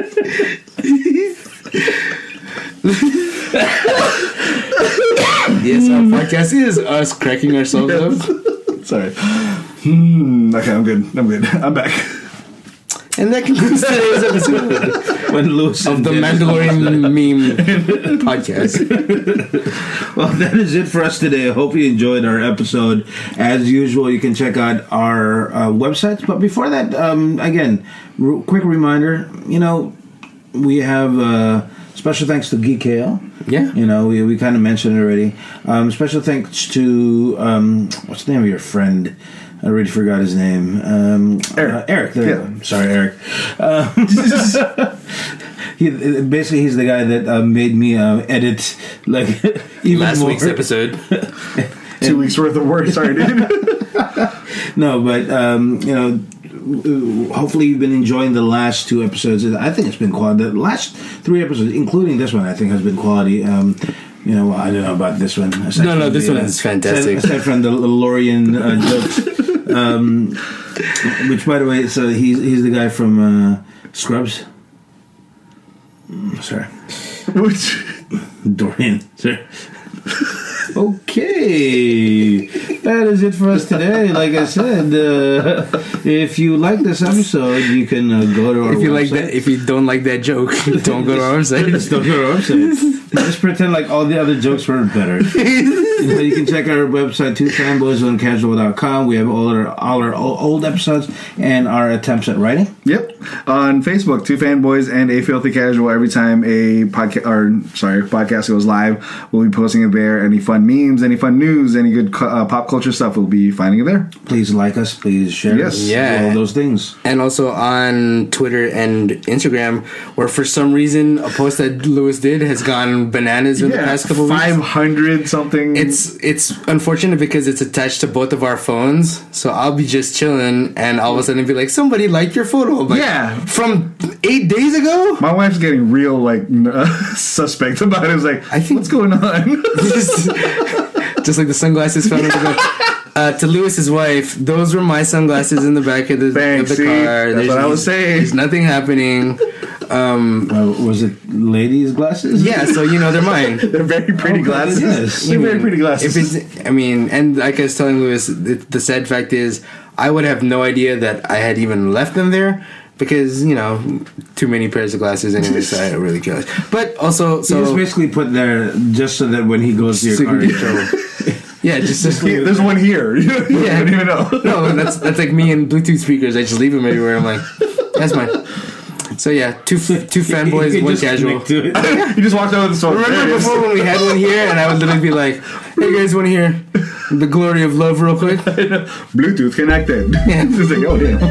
Yes, our podcast is us cracking ourselves up. Sorry. Hmm. Okay, I'm good. I'm good. I'm back. And that concludes today's episode When Lewis of the Mandalorian meme podcast. Well, that is it for us today. I hope you enjoyed our episode. As usual, you can check out our uh, websites. But before that, um, again, r- quick reminder, you know, we have uh, special thanks to Geek Kale. Yeah. You know, we, we kind of mentioned it already. Um, special thanks to, um, what's the name of your friend? I already forgot his name. Um, Eric. Uh, Eric. There Yeah. you go. Sorry, Eric. Um, he, basically, he's the guy that uh, made me uh, edit like even Last more. week's episode. Two weeks worth of work. Sorry, dude. No, but um, you know, hopefully you've been enjoying the last two episodes. I think it's been quality. The last three episodes, including this one, I think has been quality. Um, you know, I don't know about this one. Aside No, no, from this the, one uh, is fantastic. Aside, aside from the Lorian uh, jokes, um, which, by the way, so he's he's the guy from uh, Scrubs. Mm, Sorry, Which, Dorian. Sorry. Okay, that is it for us today. Like I said, uh, if you like this episode, you can uh, go to our If you like website. that, if you don't like that joke, don't go to our Just website. don't go to our website. Just pretend like all the other jokes were better. You know, you can check out our website, two fanboys on casual dot com. We have all our all our o- old episodes and our attempts at writing. yep. On Facebook, Two Fanboys and A Filthy Casual. Every time a podcast, or sorry, podcast goes live, we'll be posting it there. Any fun memes, any fun news, any good cu- uh, pop culture stuff, we'll be finding it there. Please like us. Please share Yes. us. Yeah. All those things. And also on Twitter and Instagram, where for some reason a post that Lewis did has gone bananas in the past couple five weeks. hundred something. It's it's unfortunate because it's attached to both of our phones. So I'll be just chilling, and all of a sudden be like, "Somebody liked your photo." I'm like, Yeah. from eight days ago. My wife's getting real like uh, suspect about it. It's like, I think- what's going on? just, just like the sunglasses found in the car. Uh, to Lewis's wife, those were my sunglasses in the back of the, Thanks, of the see? car. That's what I was saying. There's nothing happening. Um, Uh, was it ladies' glasses? yeah, so you know they're mine. They're very pretty Oh, glasses. yes. They're very pretty glasses. If it's, I mean, and like I was telling Lewis, the, the sad fact is, I would have no idea that I had even left them there because you know, too many pairs of glasses anyway. So I don't really care. But also, So so just basically put there just so that when he goes to your So you car, can you get know, Yeah, just, just Here- There's one here. You don't Yeah. even know. No, and that's that's like me and Bluetooth speakers. I just leave them everywhere. I'm like, that's mine. So yeah, two f- two fanboys, You one just casual. connect to it. You just walked over the store. There Remember it is. before when we had one here, and I would literally be like, "Hey guys, want to hear the glory of love real quick?" Bluetooth connected. Yeah. It's like, oh damn.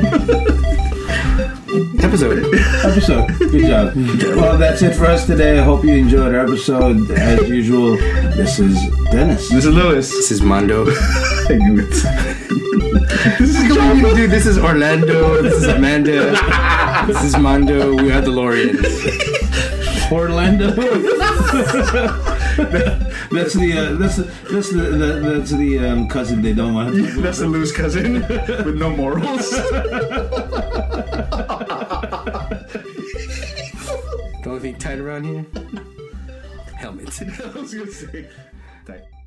Episode. Episode. Good job. Well, that's it for us today. I hope you enjoyed our episode. As usual, this is Dennis. This is Lewis. This is Mondo. I knew it. This is going dude. This is Orlando. This is Amanda. This is Mondo. We are DeLoreans. Orlando. that's the uh, that's the, that's the, the that's the um, cousin they don't want. To That's the loose cousin with no morals. The only thing tight around here, helmets. I was gonna say. Tight.